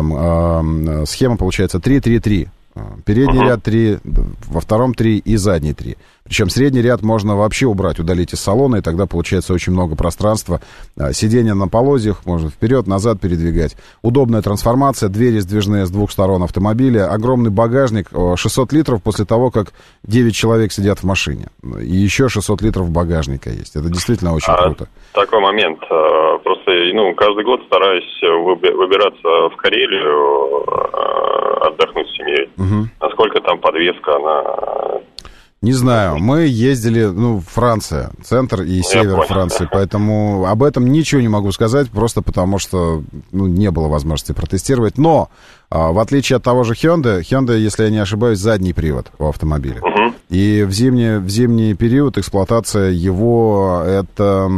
Там схема получается 3-3-3. Передний ряд 3, во втором 3 и задний 3. Причем средний ряд можно вообще убрать, удалить из салона, и тогда получается очень много пространства. Сиденье на полозьях, можно вперед, назад передвигать. Удобная трансформация, двери сдвижные с двух сторон автомобиля, огромный багажник, 600 литров после того, как 9 человек сидят в машине. И еще 600 литров багажника есть. Это действительно очень круто. Такой момент. Просто каждый год стараюсь выбираться в Карелию, отдохнуть с семьей. Насколько там подвеска, она... Не знаю, мы ездили, Франция, центр и север Франции, поэтому об этом ничего не могу сказать, просто потому что, не было возможности протестировать. Но, в отличие от того же Hyundai, если я не ошибаюсь, задний привод у автомобиля. И в зимний период эксплуатация его, это,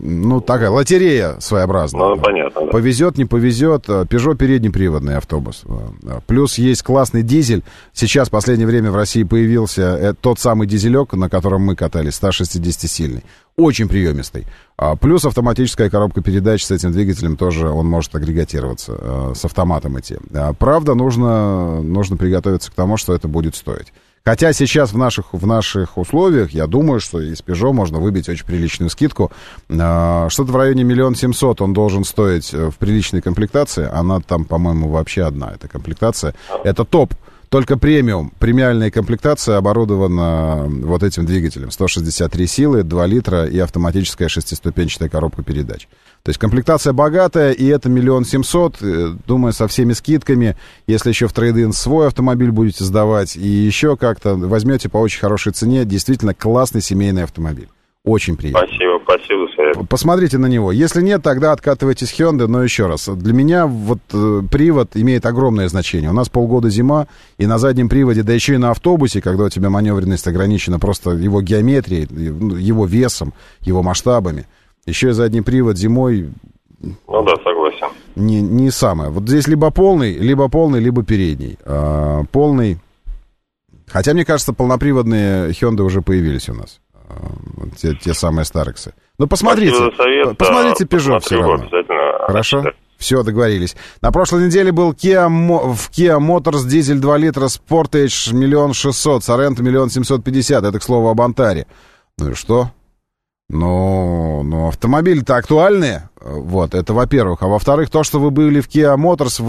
такая лотерея своеобразная. Понятно, да. Повезет, не повезет. Peugeot переднеприводный автобус. Плюс есть классный дизель. Сейчас в последнее время в России появился тот самый дизелек, на котором мы катались, 160-сильный. Очень приемистый. Плюс автоматическая коробка передач с этим двигателем тоже, он может агрегатироваться, с автоматом идти. Правда, нужно приготовиться к тому, что это будет стоить. Хотя сейчас в наших условиях, я думаю, что из Peugeot можно выбить очень приличную скидку. Что-то в районе 1 700 000 он должен стоить в приличной комплектации. Она там, по-моему, вообще одна, эта комплектация. Это топ. Только премиальная комплектация оборудована вот этим двигателем. 163 силы, 2 литра и автоматическая 6-ступенчатая коробка передач. То есть комплектация богатая, и это 1 700 000, думаю, со всеми скидками. Если еще в трейд-ин свой автомобиль будете сдавать, и еще как-то возьмете по очень хорошей цене, действительно классный семейный автомобиль. Очень приятно. Спасибо за совет. Посмотрите на него. Если нет, тогда откатывайтесь Hyundai, но еще раз. Для меня привод имеет огромное значение. У нас полгода зима, и на заднем приводе, да еще и на автобусе, когда у тебя маневренность ограничена просто его геометрией, его весом, его масштабами. Еще и задний привод зимой. Да, согласен. не самое. Вот здесь либо полный, либо передний. Полный. Хотя, мне кажется, полноприводные Hyundai уже появились у нас. Те самые Старексы. Ну, посмотрите Peugeot все равно. Хорошо? Все, договорились. На прошлой неделе был в Kia Motors дизель 2 литра Sportage 1 600 000, Sorento 1 750 000. Это, к слову, об Антаре. Ну и что? Ну, автомобили-то актуальные. Вот, это во-первых. А во-вторых, то, что вы были в Kia Motors,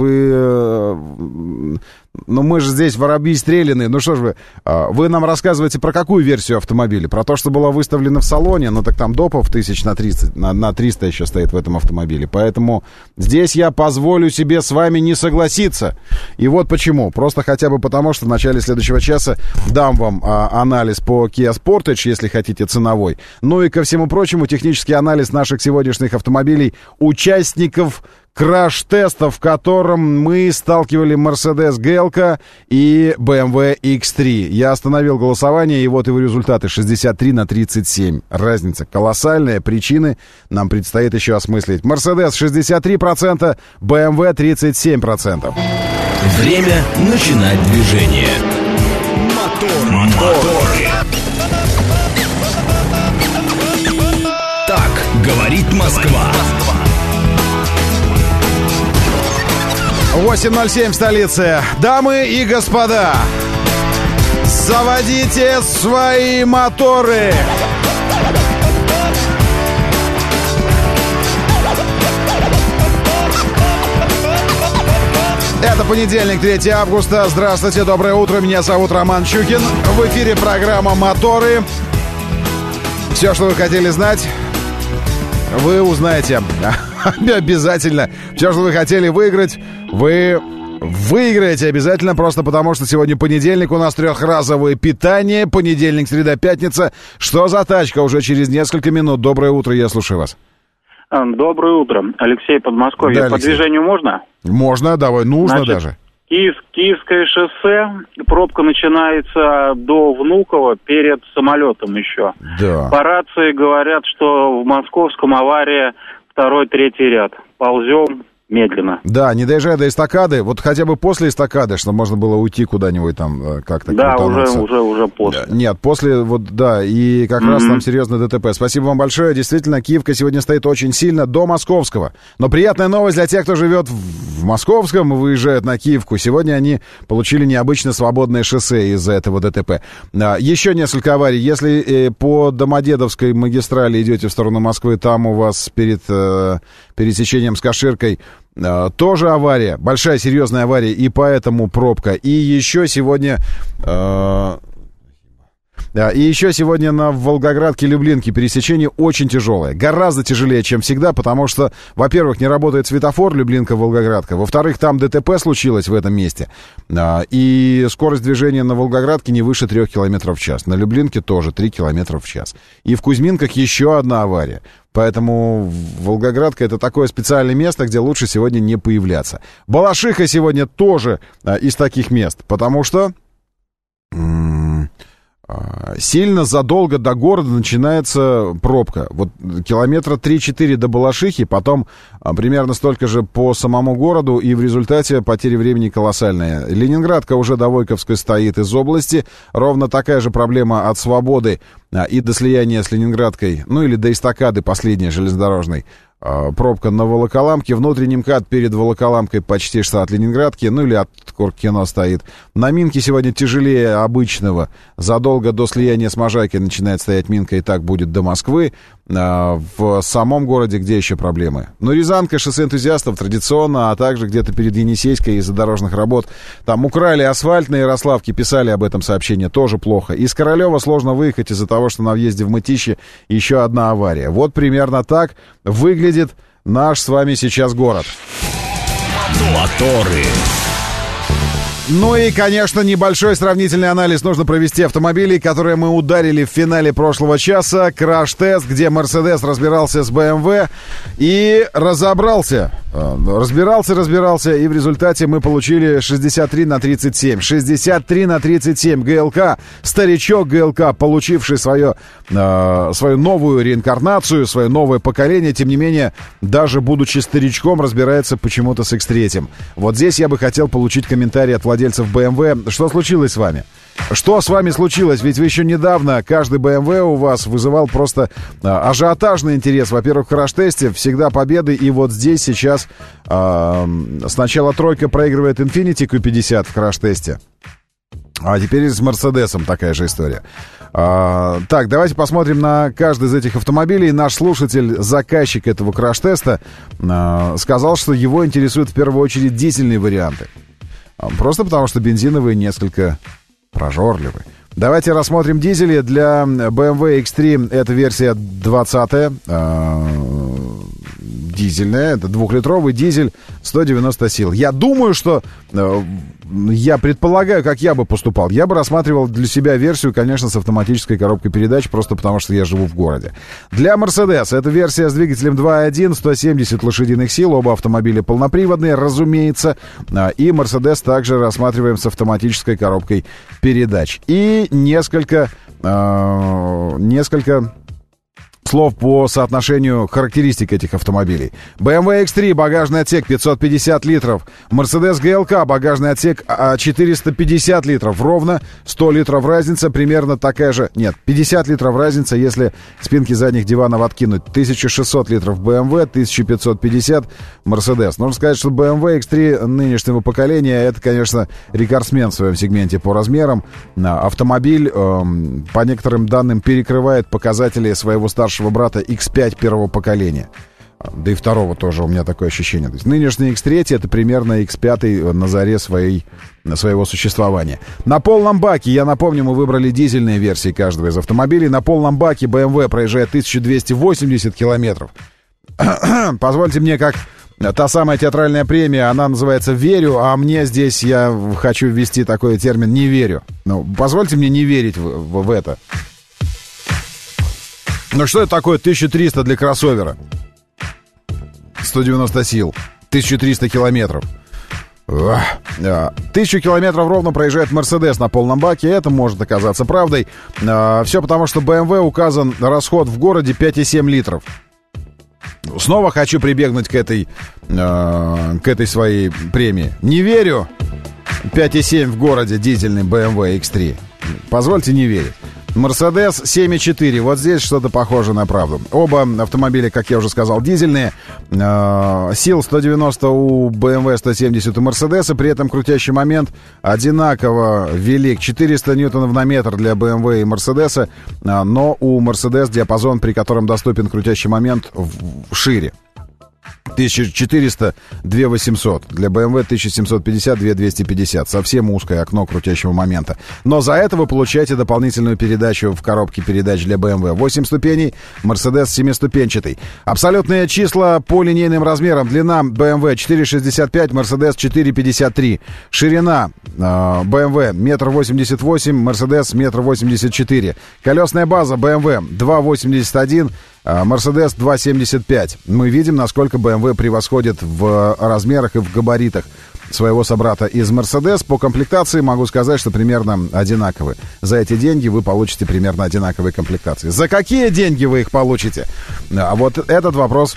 ну, мы же здесь воробьи стреляны. Ну, что же вы нам рассказываете про какую версию автомобиля? Про то, что было выставлено в салоне? Ну, так там допов 1000 на 300 еще стоит в этом автомобиле. Поэтому здесь я позволю себе с вами не согласиться. И вот почему. Просто хотя бы потому, что в начале следующего часа дам вам анализ по Kia Sportage, если хотите, ценовой. Ну и ко всему прочему, технический анализ наших сегодняшних автомобилей, участников краш-теста, в котором мы сталкивали Mercedes GLK и BMW X3. Я остановил голосование, и вот его результаты: 63-37. Разница колоссальная, причины нам предстоит еще осмыслить. Mercedes 63%, BMW 37%. Время начинать движение. Моторы. Так говорит Москва. 8:07 в столице. Дамы и господа, заводите свои моторы. Это понедельник, 3 августа. Здравствуйте, доброе утро. Меня зовут Роман Щукин. В эфире программа «Моторы». Все, что вы хотели знать, вы узнаете обязательно. Все, что вы хотели выиграть, вы выиграете обязательно, просто потому что сегодня понедельник, у нас трехразовое питание. Понедельник, среда, пятница. Что за тачка? Уже через несколько минут. Доброе утро, я слушаю вас. Доброе утро. Алексей, Подмосковье. Да, Алексей. По движению можно? Можно, давай, нужно. Значит, даже. Киевское шоссе, пробка начинается до Внуково, перед самолетом еще. Да. По рации говорят, что в Московском авария 2-3 ряд. Ползем медленно. Да, не доезжая до эстакады, вот хотя бы после эстакады, чтобы можно было уйти куда-нибудь там как-то. Да, уже после. Нет, после, вот, да, и как раз там серьезное ДТП. Спасибо вам большое. Действительно, Киевка сегодня стоит очень сильно до Московского. Но приятная новость для тех, кто живет в Московском и выезжает на Киевку. Сегодня они получили необычно свободное шоссе из-за этого ДТП. Еще несколько аварий. Если по Домодедовской магистрали идете в сторону Москвы, там у вас перед пересечением с Каширкой тоже авария, большая серьезная авария, и поэтому пробка. И еще сегодня на Волгоградке-Люблинке пересечение очень тяжелое. Гораздо тяжелее, чем всегда, потому что, во-первых, не работает светофор Люблинка-Волгоградка. Во-вторых, там ДТП случилось в этом месте. И скорость движения на Волгоградке не выше 3 км в час. На Люблинке тоже 3 км в час. И в Кузьминках еще одна авария. Поэтому Волгоградка — это такое специальное место, где лучше сегодня не появляться. Балашиха сегодня тоже из таких мест, потому что сильно задолго до города начинается пробка. Вот километра 3-4 до Балашихи, потом примерно столько же по самому городу, и в результате потери времени колоссальная. Ленинградка уже до Войковской стоит из области. Ровно такая же проблема от Свободы и до слияния с Ленинградкой, ну или до эстакады последней железнодорожной. Пробка на Волоколамке, внутренний МКАД перед Волоколамкой почти что от Ленинградки, ну или от Коркино стоит. На Минке сегодня тяжелее обычного. Задолго до слияния с Можайкой начинает стоять Минка, и так будет до Москвы. В самом городе где еще проблемы? Ну, Рязанка, шоссе энтузиастов традиционно, а также где-то перед Енисейской из-за дорожных работ. Там украли асфальт на Ярославке, писали об этом сообщение, тоже плохо. Из Королева сложно выехать из-за того, что на въезде в Мытищи еще одна авария. Вот примерно так выглядит наш с вами сейчас город. Моторы. Ну и, конечно, небольшой сравнительный анализ нужно провести автомобилей, которые мы ударили в финале прошлого часа. Краш-тест, где Mercedes разбирался с BMW и разобрался. Разбирался, и в результате мы получили 63/37. 63/37 ГЛК. Старичок ГЛК, получивший свою новую реинкарнацию, свое новое поколение, тем не менее, даже будучи старичком, разбирается почему-то с X3. Вот здесь я бы хотел получить комментарий от владельцев BMW. Что случилось с вами? Что с вами случилось? Ведь вы еще недавно, каждый BMW у вас вызывал просто ажиотажный интерес. Во-первых, в краш-тесте всегда победы. И вот здесь сейчас сначала тройка проигрывает Infiniti Q50 в краш-тесте. А теперь с Мерседесом такая же история. Так, давайте посмотрим на каждый из этих автомобилей. Наш слушатель, заказчик этого краш-теста, сказал, что его интересуют в первую очередь дизельные варианты. Просто потому, что бензиновые несколько прожорливы. Давайте рассмотрим дизели. Для BMW X3 это версия 20-я. Дизельная. Это 2-литровый дизель, 190 сил. Я думаю, что... Я предполагаю, как я бы поступал. Я бы рассматривал для себя версию, конечно, с автоматической коробкой передач, просто потому что я живу в городе. Для Mercedes это версия с двигателем 2.1, 170 лошадиных сил. Оба автомобиля полноприводные, разумеется. И Mercedes также рассматриваем с автоматической коробкой передач. И несколько слов по соотношению характеристик этих автомобилей. BMW X3, багажный отсек 550 литров. Mercedes GLK, багажный отсек 450 литров. Ровно 100 литров разница, примерно такая же... Нет, 50 литров разница, если спинки задних диванов откинуть. 1600 литров BMW, 1550 Mercedes. Нужно сказать, что BMW X3 нынешнего поколения, это, конечно, рекордсмен в своем сегменте по размерам. Автомобиль, по некоторым данным, перекрывает показатели своего старшего брата X5 первого поколения. Да и второго тоже у меня такое ощущение. То есть нынешний X3 это примерно X5 на заре своего существования. На полном баке, я напомню, мы выбрали дизельные версии каждого из автомобилей. На полном баке BMW проезжает 1280 километров. Позвольте мне, как та самая театральная премия, она называется «Верю», а мне здесь я хочу ввести такой термин «не верю». Ну, позвольте мне не верить в это. Ну что это такое 1300 для кроссовера? 190 сил, 1300 километров. 1000 километров ровно проезжает Mercedes на полном баке. Это может оказаться правдой. Все потому, что BMW указан расход в городе 5,7 литров. Снова хочу прибегнуть к этой своей премии. Не верю. 5,7 в городе дизельный BMW X3. Позвольте не верить. Mercedes 7,4. Вот здесь что-то похоже на правду. Оба автомобиля, как я уже сказал, дизельные. Сил 190 у BMW, 170 у Mercedes. При этом крутящий момент одинаково велик. 400 ньютонов на метр для BMW и Mercedes. Но у Mercedes диапазон, при котором доступен крутящий момент, шире. 1400, 2800. Для BMW 1750, 2250. Совсем узкое окно крутящего момента. Но за это вы получаете дополнительную передачу в коробке передач для BMW. 8 ступеней, Mercedes 7-ступенчатый. Абсолютные числа по линейным размерам. Длина BMW 4,65, Mercedes 4,53. Ширина BMW 1,88 м, Mercedes 1,84 м. Колесная база BMW 2,81, Mercedes 2,75. Мы видим, насколько BMW превосходит в размерах и в габаритах своего собрата из Mercedes. По комплектации могу сказать, что примерно одинаковы. За эти деньги вы получите примерно одинаковые комплектации. За какие деньги вы их получите? А вот этот вопрос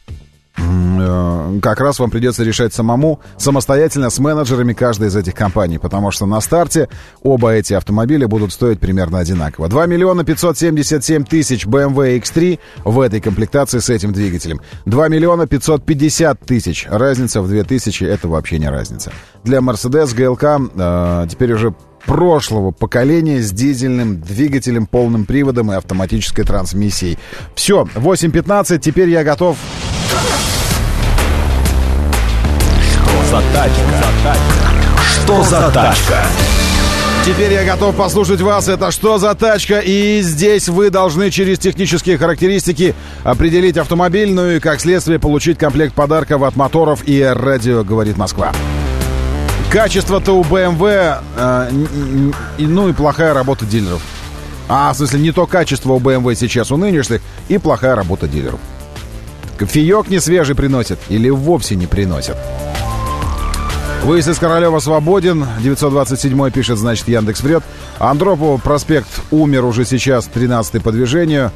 как раз вам придется решать самостоятельно с менеджерами каждой из этих компаний, потому что на старте оба эти автомобиля будут стоить примерно одинаково. 2 577 000 BMW X3 в этой комплектации с этим двигателем. 2 550 000. Разница в 2000 — это вообще не разница. Для Mercedes GLK теперь уже прошлого поколения с дизельным двигателем, полным приводом и автоматической трансмиссией. Все, 8:15, теперь я готов. Что за тачка? Что за тачка? Теперь я готов послушать вас. Это «Что за тачка?» И здесь вы должны через технические характеристики определить автомобиль, ну и как следствие получить комплект подарков от Моторов и радио «Говорит Москва». Качество-то у BMW, ну и плохая работа дилеров. В смысле, не то качество у BMW сейчас, у нынешних, и плохая работа дилеров. Кофеек не свежий приносит или вовсе не приносит. Выезд из Королева свободен. 927 пишет, значит, Яндекс врет. Андропов проспект умер уже сейчас, 13-й по движению.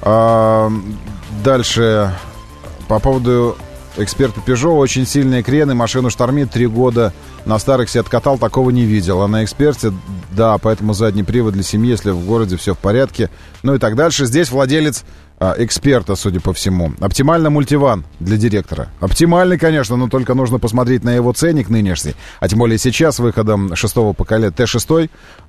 Дальше по поводу эксперта Peugeot. Очень сильные крены, машину штормит, 3 года на Старексе откатал, такого не видел. А на эксперте, да, поэтому задний привод для семьи, если в городе все в порядке. Ну и так дальше. Здесь владелец эксперта, судя по всему. Оптимально мультиван для директора. Оптимальный, конечно, но только нужно посмотреть на его ценник нынешний. А тем более сейчас, с выходом 6-го поколения Т6,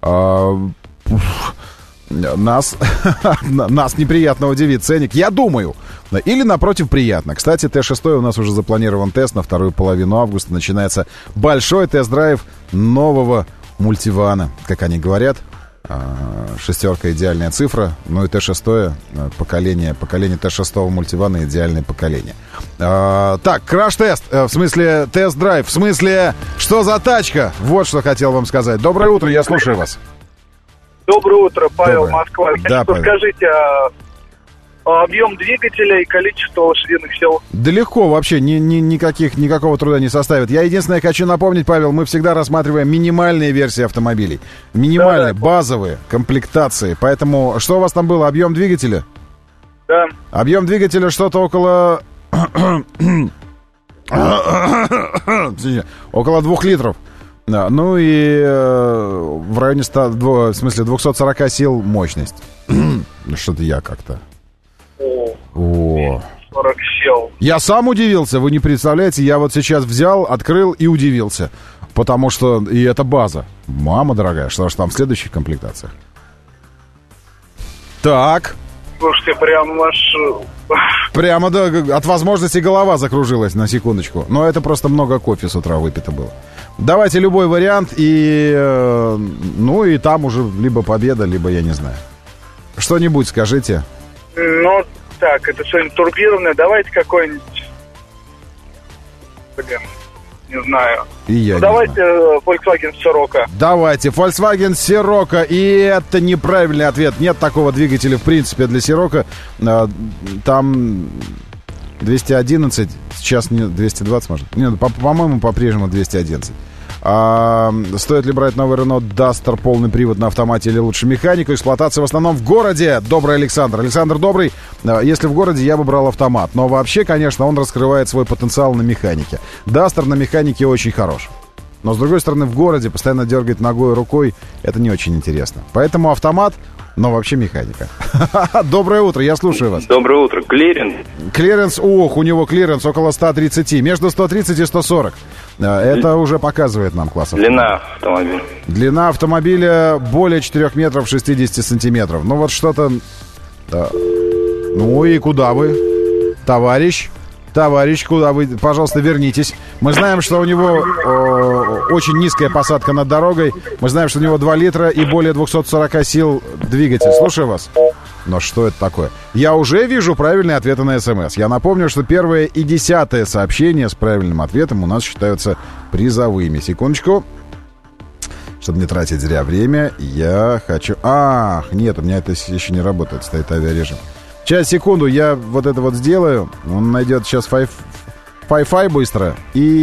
нас неприятно удивит ценник, я думаю. Или, напротив, приятно. Кстати, Т6 у нас уже запланирован тест на вторую половину августа. Начинается большой тест-драйв нового мультивана, как они говорят. 6 идеальная цифра. Ну и Т6 поколение Т6 мультивана идеальное поколение. Так, краш-тест, в смысле тест-драйв, в смысле что за тачка? Вот что хотел вам сказать. Доброе утро, я слушаю вас. Доброе утро, Павел, Доброе. Москва. Да, Павел. Скажите, объем двигателя и количество лошадиных сил? Да легко, вообще никакого труда не составит. Я единственное хочу напомнить, Павел, мы всегда рассматриваем минимальные версии автомобилей. Минимальные, базовые комплектации. Поэтому что у вас там было? Объем двигателя? Да. Объем двигателя что-то около... около 2 литров. Ну и в районе 240 сил мощность. Что-то я как-то... О. 40 сил. Я сам удивился, вы не представляете, я вот сейчас взял, открыл и удивился. Потому что, и это база. Мама дорогая, что ж там в следующих комплектациях? Так. Слушайте, прям аж... Прямо, да, от возможности голова закружилась, на секундочку. Но это просто много кофе с утра выпито было. Давайте любой вариант, и, ну, и там уже либо победа, либо я не знаю. Что-нибудь скажите. Ну, так, это что-нибудь турбированное. Давайте какой-нибудь... Блин, не знаю. И я не давайте знаю. Volkswagen Sirocco. Давайте, Volkswagen Sirocco. И это неправильный ответ. Нет такого двигателя, в принципе, для Sirocco. Там 211, сейчас не 220, может. Нет, по-моему, по-прежнему 211. Стоит ли брать новый Renault Duster, полный привод на автомате или лучше механику? Эксплуатация в основном в городе. Добрый Александр. Александр, добрый. Если в городе, я бы брал автомат. Но вообще, конечно, он раскрывает свой потенциал на механике. Duster на механике очень хорош. Но, с другой стороны, в городе постоянно дергать ногой и рукой, это не очень интересно. Поэтому автомат, но вообще механика. Доброе утро, я слушаю вас. Доброе утро. Клиренс. Клиренс, у него клиренс около 130. Между 130 и 140. Это уже показывает нам класс автомобиля. Длина автомобиля. Длина автомобиля более 4 метров 60 сантиметров. Ну вот что-то... Ну и куда вы, товарищ? Товарищ, куда вы? Пожалуйста, вернитесь. Мы знаем, что у него очень низкая посадка над дорогой. Мы знаем, что у него 2 литра и более 240 сил двигатель. Слушаю вас. Но что это такое? Я уже вижу правильные ответы на СМС. Я напомню, что 1 и 10 сообщения с правильным ответом у нас считаются призовыми. Секундочку. Чтобы не тратить зря время, я хочу... нет, у меня это еще не работает, стоит авиарежим. Сейчас, секунду, я вот это вот сделаю. Он найдет сейчас Wi-Fi быстро.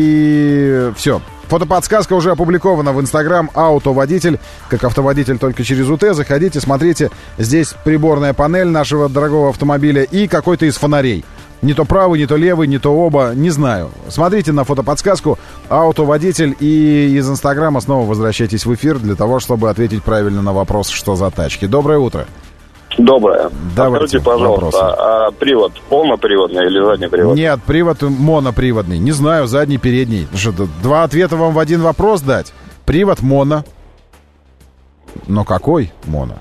И все. Фотоподсказка уже опубликована в Instagram «Автоводитель». Как автоводитель только через УТ. Заходите, смотрите. Здесь приборная панель нашего дорогого автомобиля и какой-то из фонарей. Не то правый, не то левый, не то оба. Не знаю. Смотрите на фотоподсказку «Автоводитель». И из Инстаграма снова возвращайтесь в эфир для того, чтобы ответить правильно на вопрос, что за тачки. Доброе утро. Доброе. Давайте, скажите, пожалуйста, привод полноприводный или заднеприводный? Нет, привод моноприводный. Не знаю, задний, передний. Что-то 2 ответа вам в один вопрос дать. Привод моно. Но какой моно?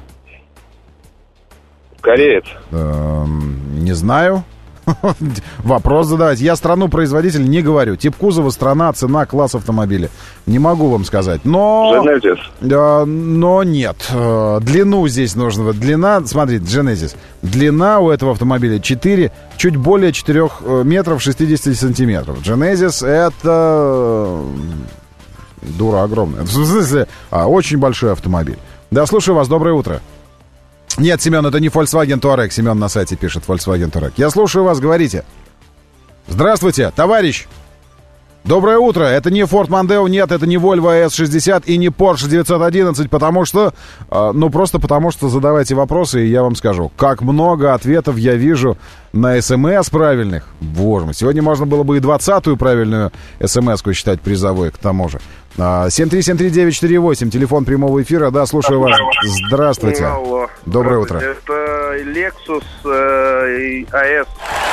Кореец. Не знаю. Вопрос задавать. Я страну-производитель не говорю. Тип кузова, страна, цена, класс автомобиля. Не могу вам сказать. Но... Genesis. Но нет. Длину здесь нужно. Длина, смотрите, Genesis. Длина у этого автомобиля 4, чуть более 4 метров 60 сантиметров. Genesis это... Дура огромная. В смысле, очень большой автомобиль. Да, слушаю вас, доброе утро. Нет, Семен, это не Volkswagen Touareg. Семен на сайте пишет Volkswagen Touareg. Я слушаю вас, говорите. Здравствуйте, товарищ. Доброе утро. Это не Ford Mondeo, нет, это не Volvo S60 и не Porsche 911, потому что... просто потому что задавайте вопросы, и я вам скажу. Как много ответов я вижу на СМС правильных. Боже мой, сегодня можно было бы и 20-ю правильную СМС-ку считать призовой, к тому же. 7373948, телефон прямого эфира. Да, слушаю вас. Здравствуйте. Алло. Доброе утро. Это Lexus AS.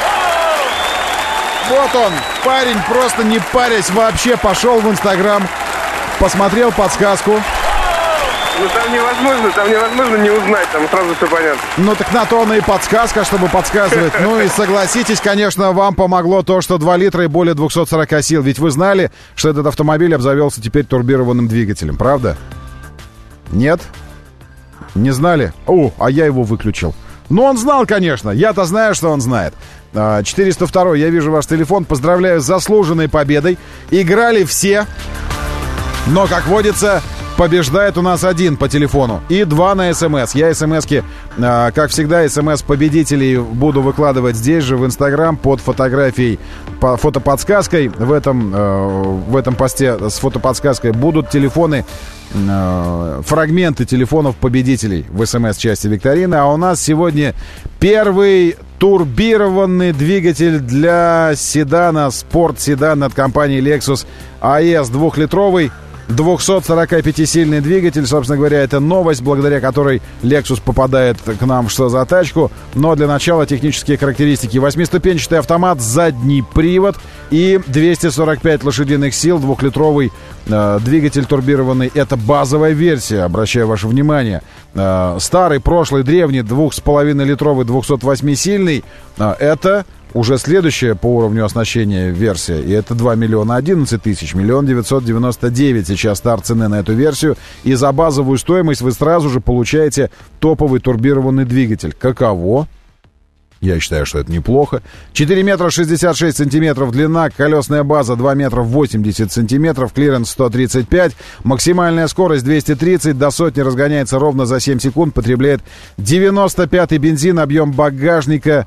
Вот он, парень, просто не парясь вообще, пошел в Инстаграм, посмотрел подсказку. Ну там невозможно не узнать, там сразу все понятно. Ну так на то она и подсказка, чтобы подсказывать. Ну и согласитесь, конечно, вам помогло то, что 2 литра и более 240 сил. Ведь вы знали, что этот автомобиль обзавелся теперь турбированным двигателем, правда? Нет? Не знали? А я его выключил. Ну он знал, конечно, я-то знаю, что он знает. 402, я вижу ваш телефон. Поздравляю с заслуженной победой. Играли все, но, как водится, побеждает у нас один по телефону и 2 на СМС. Я СМСки, как всегда, СМС победителей буду выкладывать здесь же, в Инстаграм, под фотографией, по фотоподсказкой. В этом посте с фотоподсказкой будут телефоны, фрагменты телефонов победителей в СМС-части викторины. А у нас сегодня первый турбированный двигатель для седана, спорт-седан от компании Lexus AS, 2-литровый. 245-сильный двигатель, собственно говоря, это новость, благодаря которой Lexus попадает к нам в «Что за тачку?». Но для начала технические характеристики. 8-ступенчатый автомат, задний привод и 245 лошадиных сил, 2-литровый двигатель турбированный. Это базовая версия, обращаю ваше внимание. Старый, прошлый, древний, 2,5-литровый, 208-сильный. Это уже следующая по уровню оснащения версия, и это 2 миллиона 11 тысяч, 1 999 сейчас старт цены на эту версию, и за базовую стоимость вы сразу же получаете топовый турбированный двигатель. Каково? Я считаю, что это неплохо. 4 метра 66 сантиметров длина, колесная база 2 метра 80 сантиметров, клиренс 135, максимальная скорость 230, до сотни разгоняется ровно за 7 секунд, потребляет 95-й бензин, объем багажника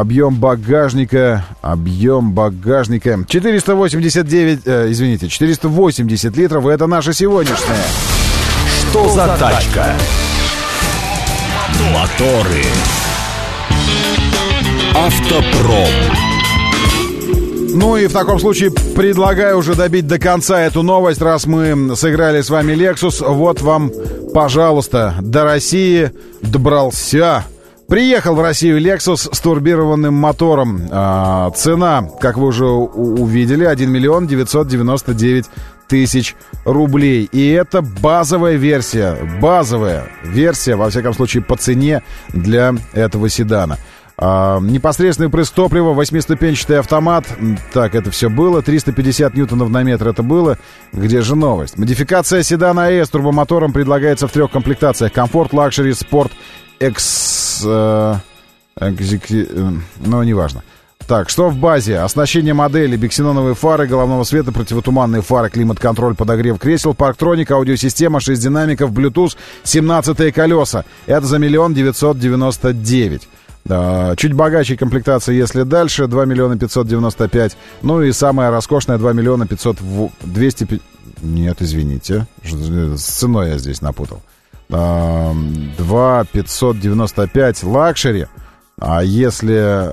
480 литров, и это наша сегодняшняя. Что за тачка? Моторы. Автопром. Ну и в таком случае предлагаю уже добить до конца эту новость, раз мы сыграли с вами Lexus. Вот вам, пожалуйста, до России добрался. Приехал в Россию Lexus с турбированным мотором. Цена, как вы уже увидели, 1 миллион 999 тысяч рублей. И это базовая версия, во всяком случае, по цене для этого седана. Непосредственный впрыск топлива, 8-ступенчатый автомат. Так, это все было. 350 ньютонов на метр это было. Где же новость? Модификация седана AS с турбомотором предлагается в 3 комплектациях. Комфорт, лакшери, спорт, ну, неважно. Так, что в базе? Оснащение модели: биксеноновые фары, головного света, противотуманные фары, климат-контроль, подогрев кресел, парктроник, аудиосистема, 6 динамиков, Bluetooth, 17-е колеса. Это за 1 999 000. Чуть богаче комплектация, если дальше, 2 595 000. Ну и самая роскошная, 2 200 Нет, извините, с ценой я здесь напутал. 2 595 лакшери. А если...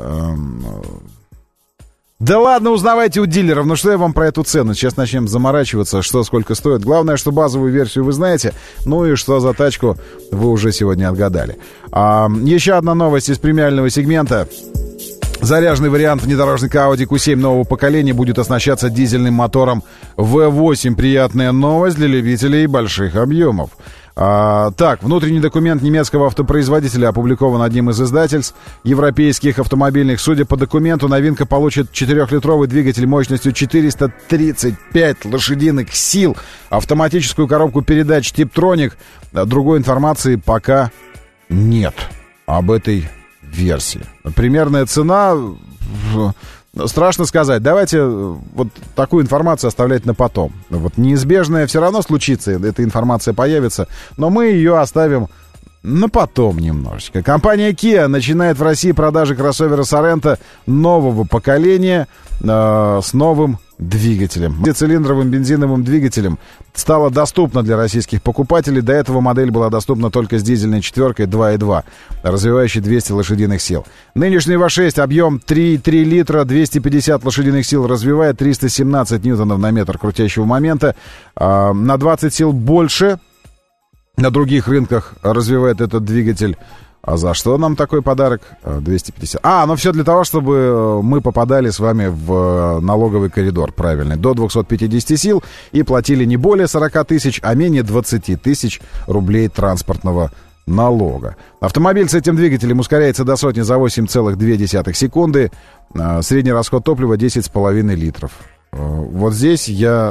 Да ладно, узнавайте у дилеров. Ну что я вам про эту цену? Сейчас начнем заморачиваться, что сколько стоит. Главное, что базовую версию вы знаете. Ну и что за тачку вы уже сегодня отгадали. Еще одна новость из премиального сегмента. Заряженный вариант внедорожника Audi Q7 нового поколения будет оснащаться дизельным мотором V8. Приятная новость для любителей больших объемов. Так, внутренний документ немецкого автопроизводителя опубликован одним из издательств европейских автомобильных. Судя по документу, новинка получит 4-литровый двигатель мощностью 435 лошадиных сил, автоматическую коробку передач Tiptronic. Другой информации пока нет об этой версии. Примерная цена страшно сказать. Давайте вот такую информацию оставлять на потом. Вот неизбежное все равно случится, эта информация появится, но мы ее оставим на потом немножечко. Компания Kia начинает в России продажи кроссовера Sorento нового поколения с новым двигателем. Цилиндровым бензиновым двигателем стала доступна для российских покупателей. До этого модель была доступна только с дизельной четверкой 2.2, развивающей 200 лошадиных сил. Нынешний V6, объем 3,3 литра, 250 лошадиных сил, развивает 317 ньютонов на метр крутящего момента. На 20 сил больше на других рынках развивает этот двигатель. А за что нам такой подарок? 250. Ну все для того, чтобы мы попадали с вами в налоговый коридор правильный. До 250 сил и платили не более 40 тысяч, а менее 20 тысяч рублей транспортного налога. Автомобиль с этим двигателем ускоряется до сотни за 8,2 секунды. Средний расход топлива 10,5 литров. Вот здесь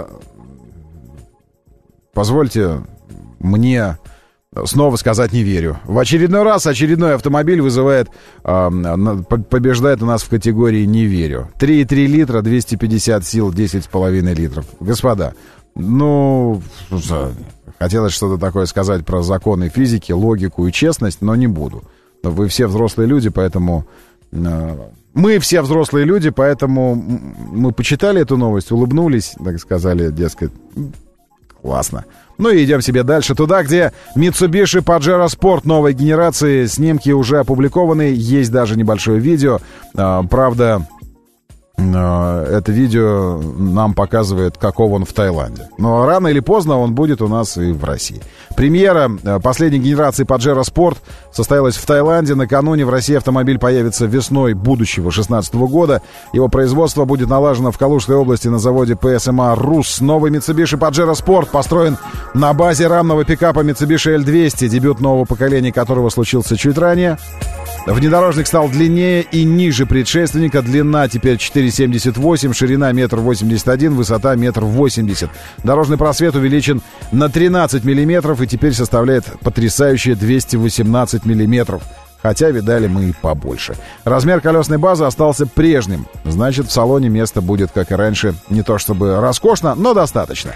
позвольте мне снова сказать не верю. В очередной раз очередной автомобиль побеждает у нас в категории не верю. 3,3 литра, 250 сил, 10,5 литров. Господа, хотелось что-то такое сказать про законы физики, логику и честность, но не буду. Вы все взрослые люди, поэтому... Мы все взрослые люди, поэтому мы почитали эту новость, улыбнулись, так сказали, дескать, классно. И идем себе дальше, туда, где Mitsubishi Pajero Sport новой генерации. Снимки уже опубликованы, есть даже небольшое видео. Правда, это видео нам показывает, каков он в Таиланде. Но рано или поздно он будет у нас и в России. Премьера последней генерации Pajero Sport состоялась в Таиланде. Накануне в России автомобиль появится весной будущего 2016 года. Его производство будет налажено в Калужской области на заводе PSMA «Рус». Новый Mitsubishi Pajero Sport построен на базе рамного пикапа Mitsubishi L200, дебют нового поколения которого случился чуть ранее. Внедорожник стал длиннее и ниже предшественника. Длина теперь 4,78, ширина 1,81 м, высота 1,80 м. Дорожный просвет увеличен на 13 мм и теперь составляет потрясающие 218 мм. Хотя видали мы и побольше. Размер колесной базы остался прежним. Значит, в салоне места будет, как и раньше, не то чтобы роскошно, но достаточно.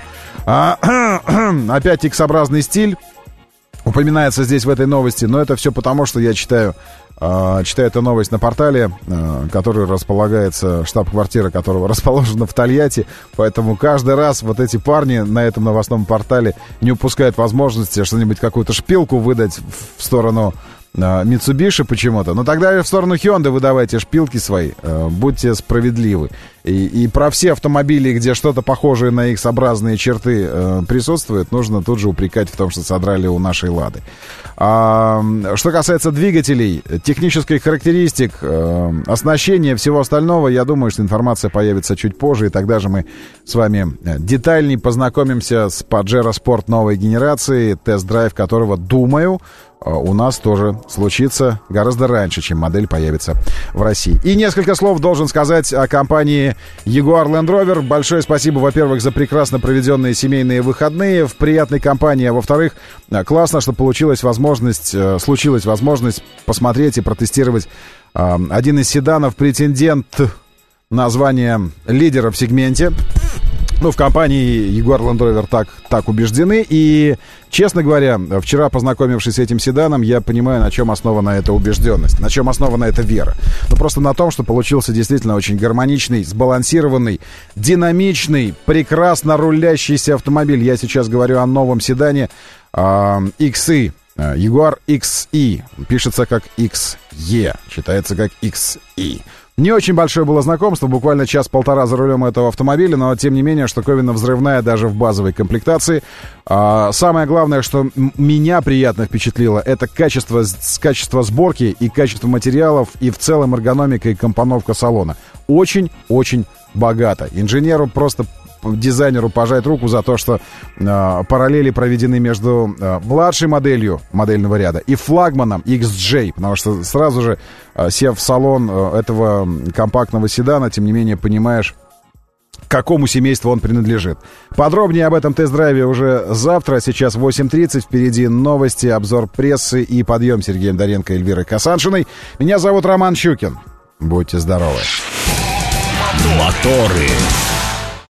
Опять X-образный стиль упоминается здесь в этой новости, но это все потому, что я читаю эту новость на портале, который располагается, штаб-квартира которого расположена в Тольятти, поэтому каждый раз вот эти парни на этом новостном портале не упускают возможности что-нибудь, какую-то шпилку выдать в сторону Mitsubishi почему-то. Но тогда и в сторону Hyundai вы давайте шпилки свои, будьте справедливы. И про все автомобили, где что-то похожее на X-образные черты присутствует, нужно тут же упрекать в том, что содрали у нашей Лады. Что касается двигателей, технических характеристик, оснащения, всего остального, я думаю, что информация появится чуть позже, и тогда же мы с вами детальнее познакомимся с Pajero Sport новой генерации, тест-драйв которого, думаю, у нас тоже случится гораздо раньше, чем модель появится в России. И несколько слов должен сказать о компании Jaguar Land Rover. Большое спасибо, во-первых, за прекрасно проведенные семейные выходные в приятной компании, а во-вторых, классно, что случилась возможность посмотреть и протестировать один из седанов, претендент на звание лидера в сегменте. В компании Jaguar Land Rover так убеждены. И, честно говоря, вчера, познакомившись с этим седаном, я понимаю, на чем основана эта убежденность, на чем основана эта вера. Просто на том, что получился действительно очень гармоничный, сбалансированный, динамичный, прекрасно рулящийся автомобиль. Я сейчас говорю о новом седане XE. Jaguar XE. Пишется как XE, читается как XE. Не очень большое было знакомство, буквально час-полтора за рулем этого автомобиля, но тем не менее штуковина взрывная даже в базовой комплектации. Самое главное, что меня приятно впечатлило, это качество сборки и качество материалов, и в целом эргономика и компоновка салона. Очень-очень богато. Дизайнеру пожать руку за то, что параллели проведены между младшей моделью модельного ряда и флагманом XJ, потому что сразу же, сев в салон этого компактного седана, тем не менее понимаешь, к какому семейству он принадлежит. Подробнее об этом тест-драйве уже завтра. Сейчас 8:30. Впереди новости, обзор прессы и подъем Сергеем Доренко и Эльвирой Касаншиной. Меня зовут Роман Щукин. Будьте здоровы. Моторы.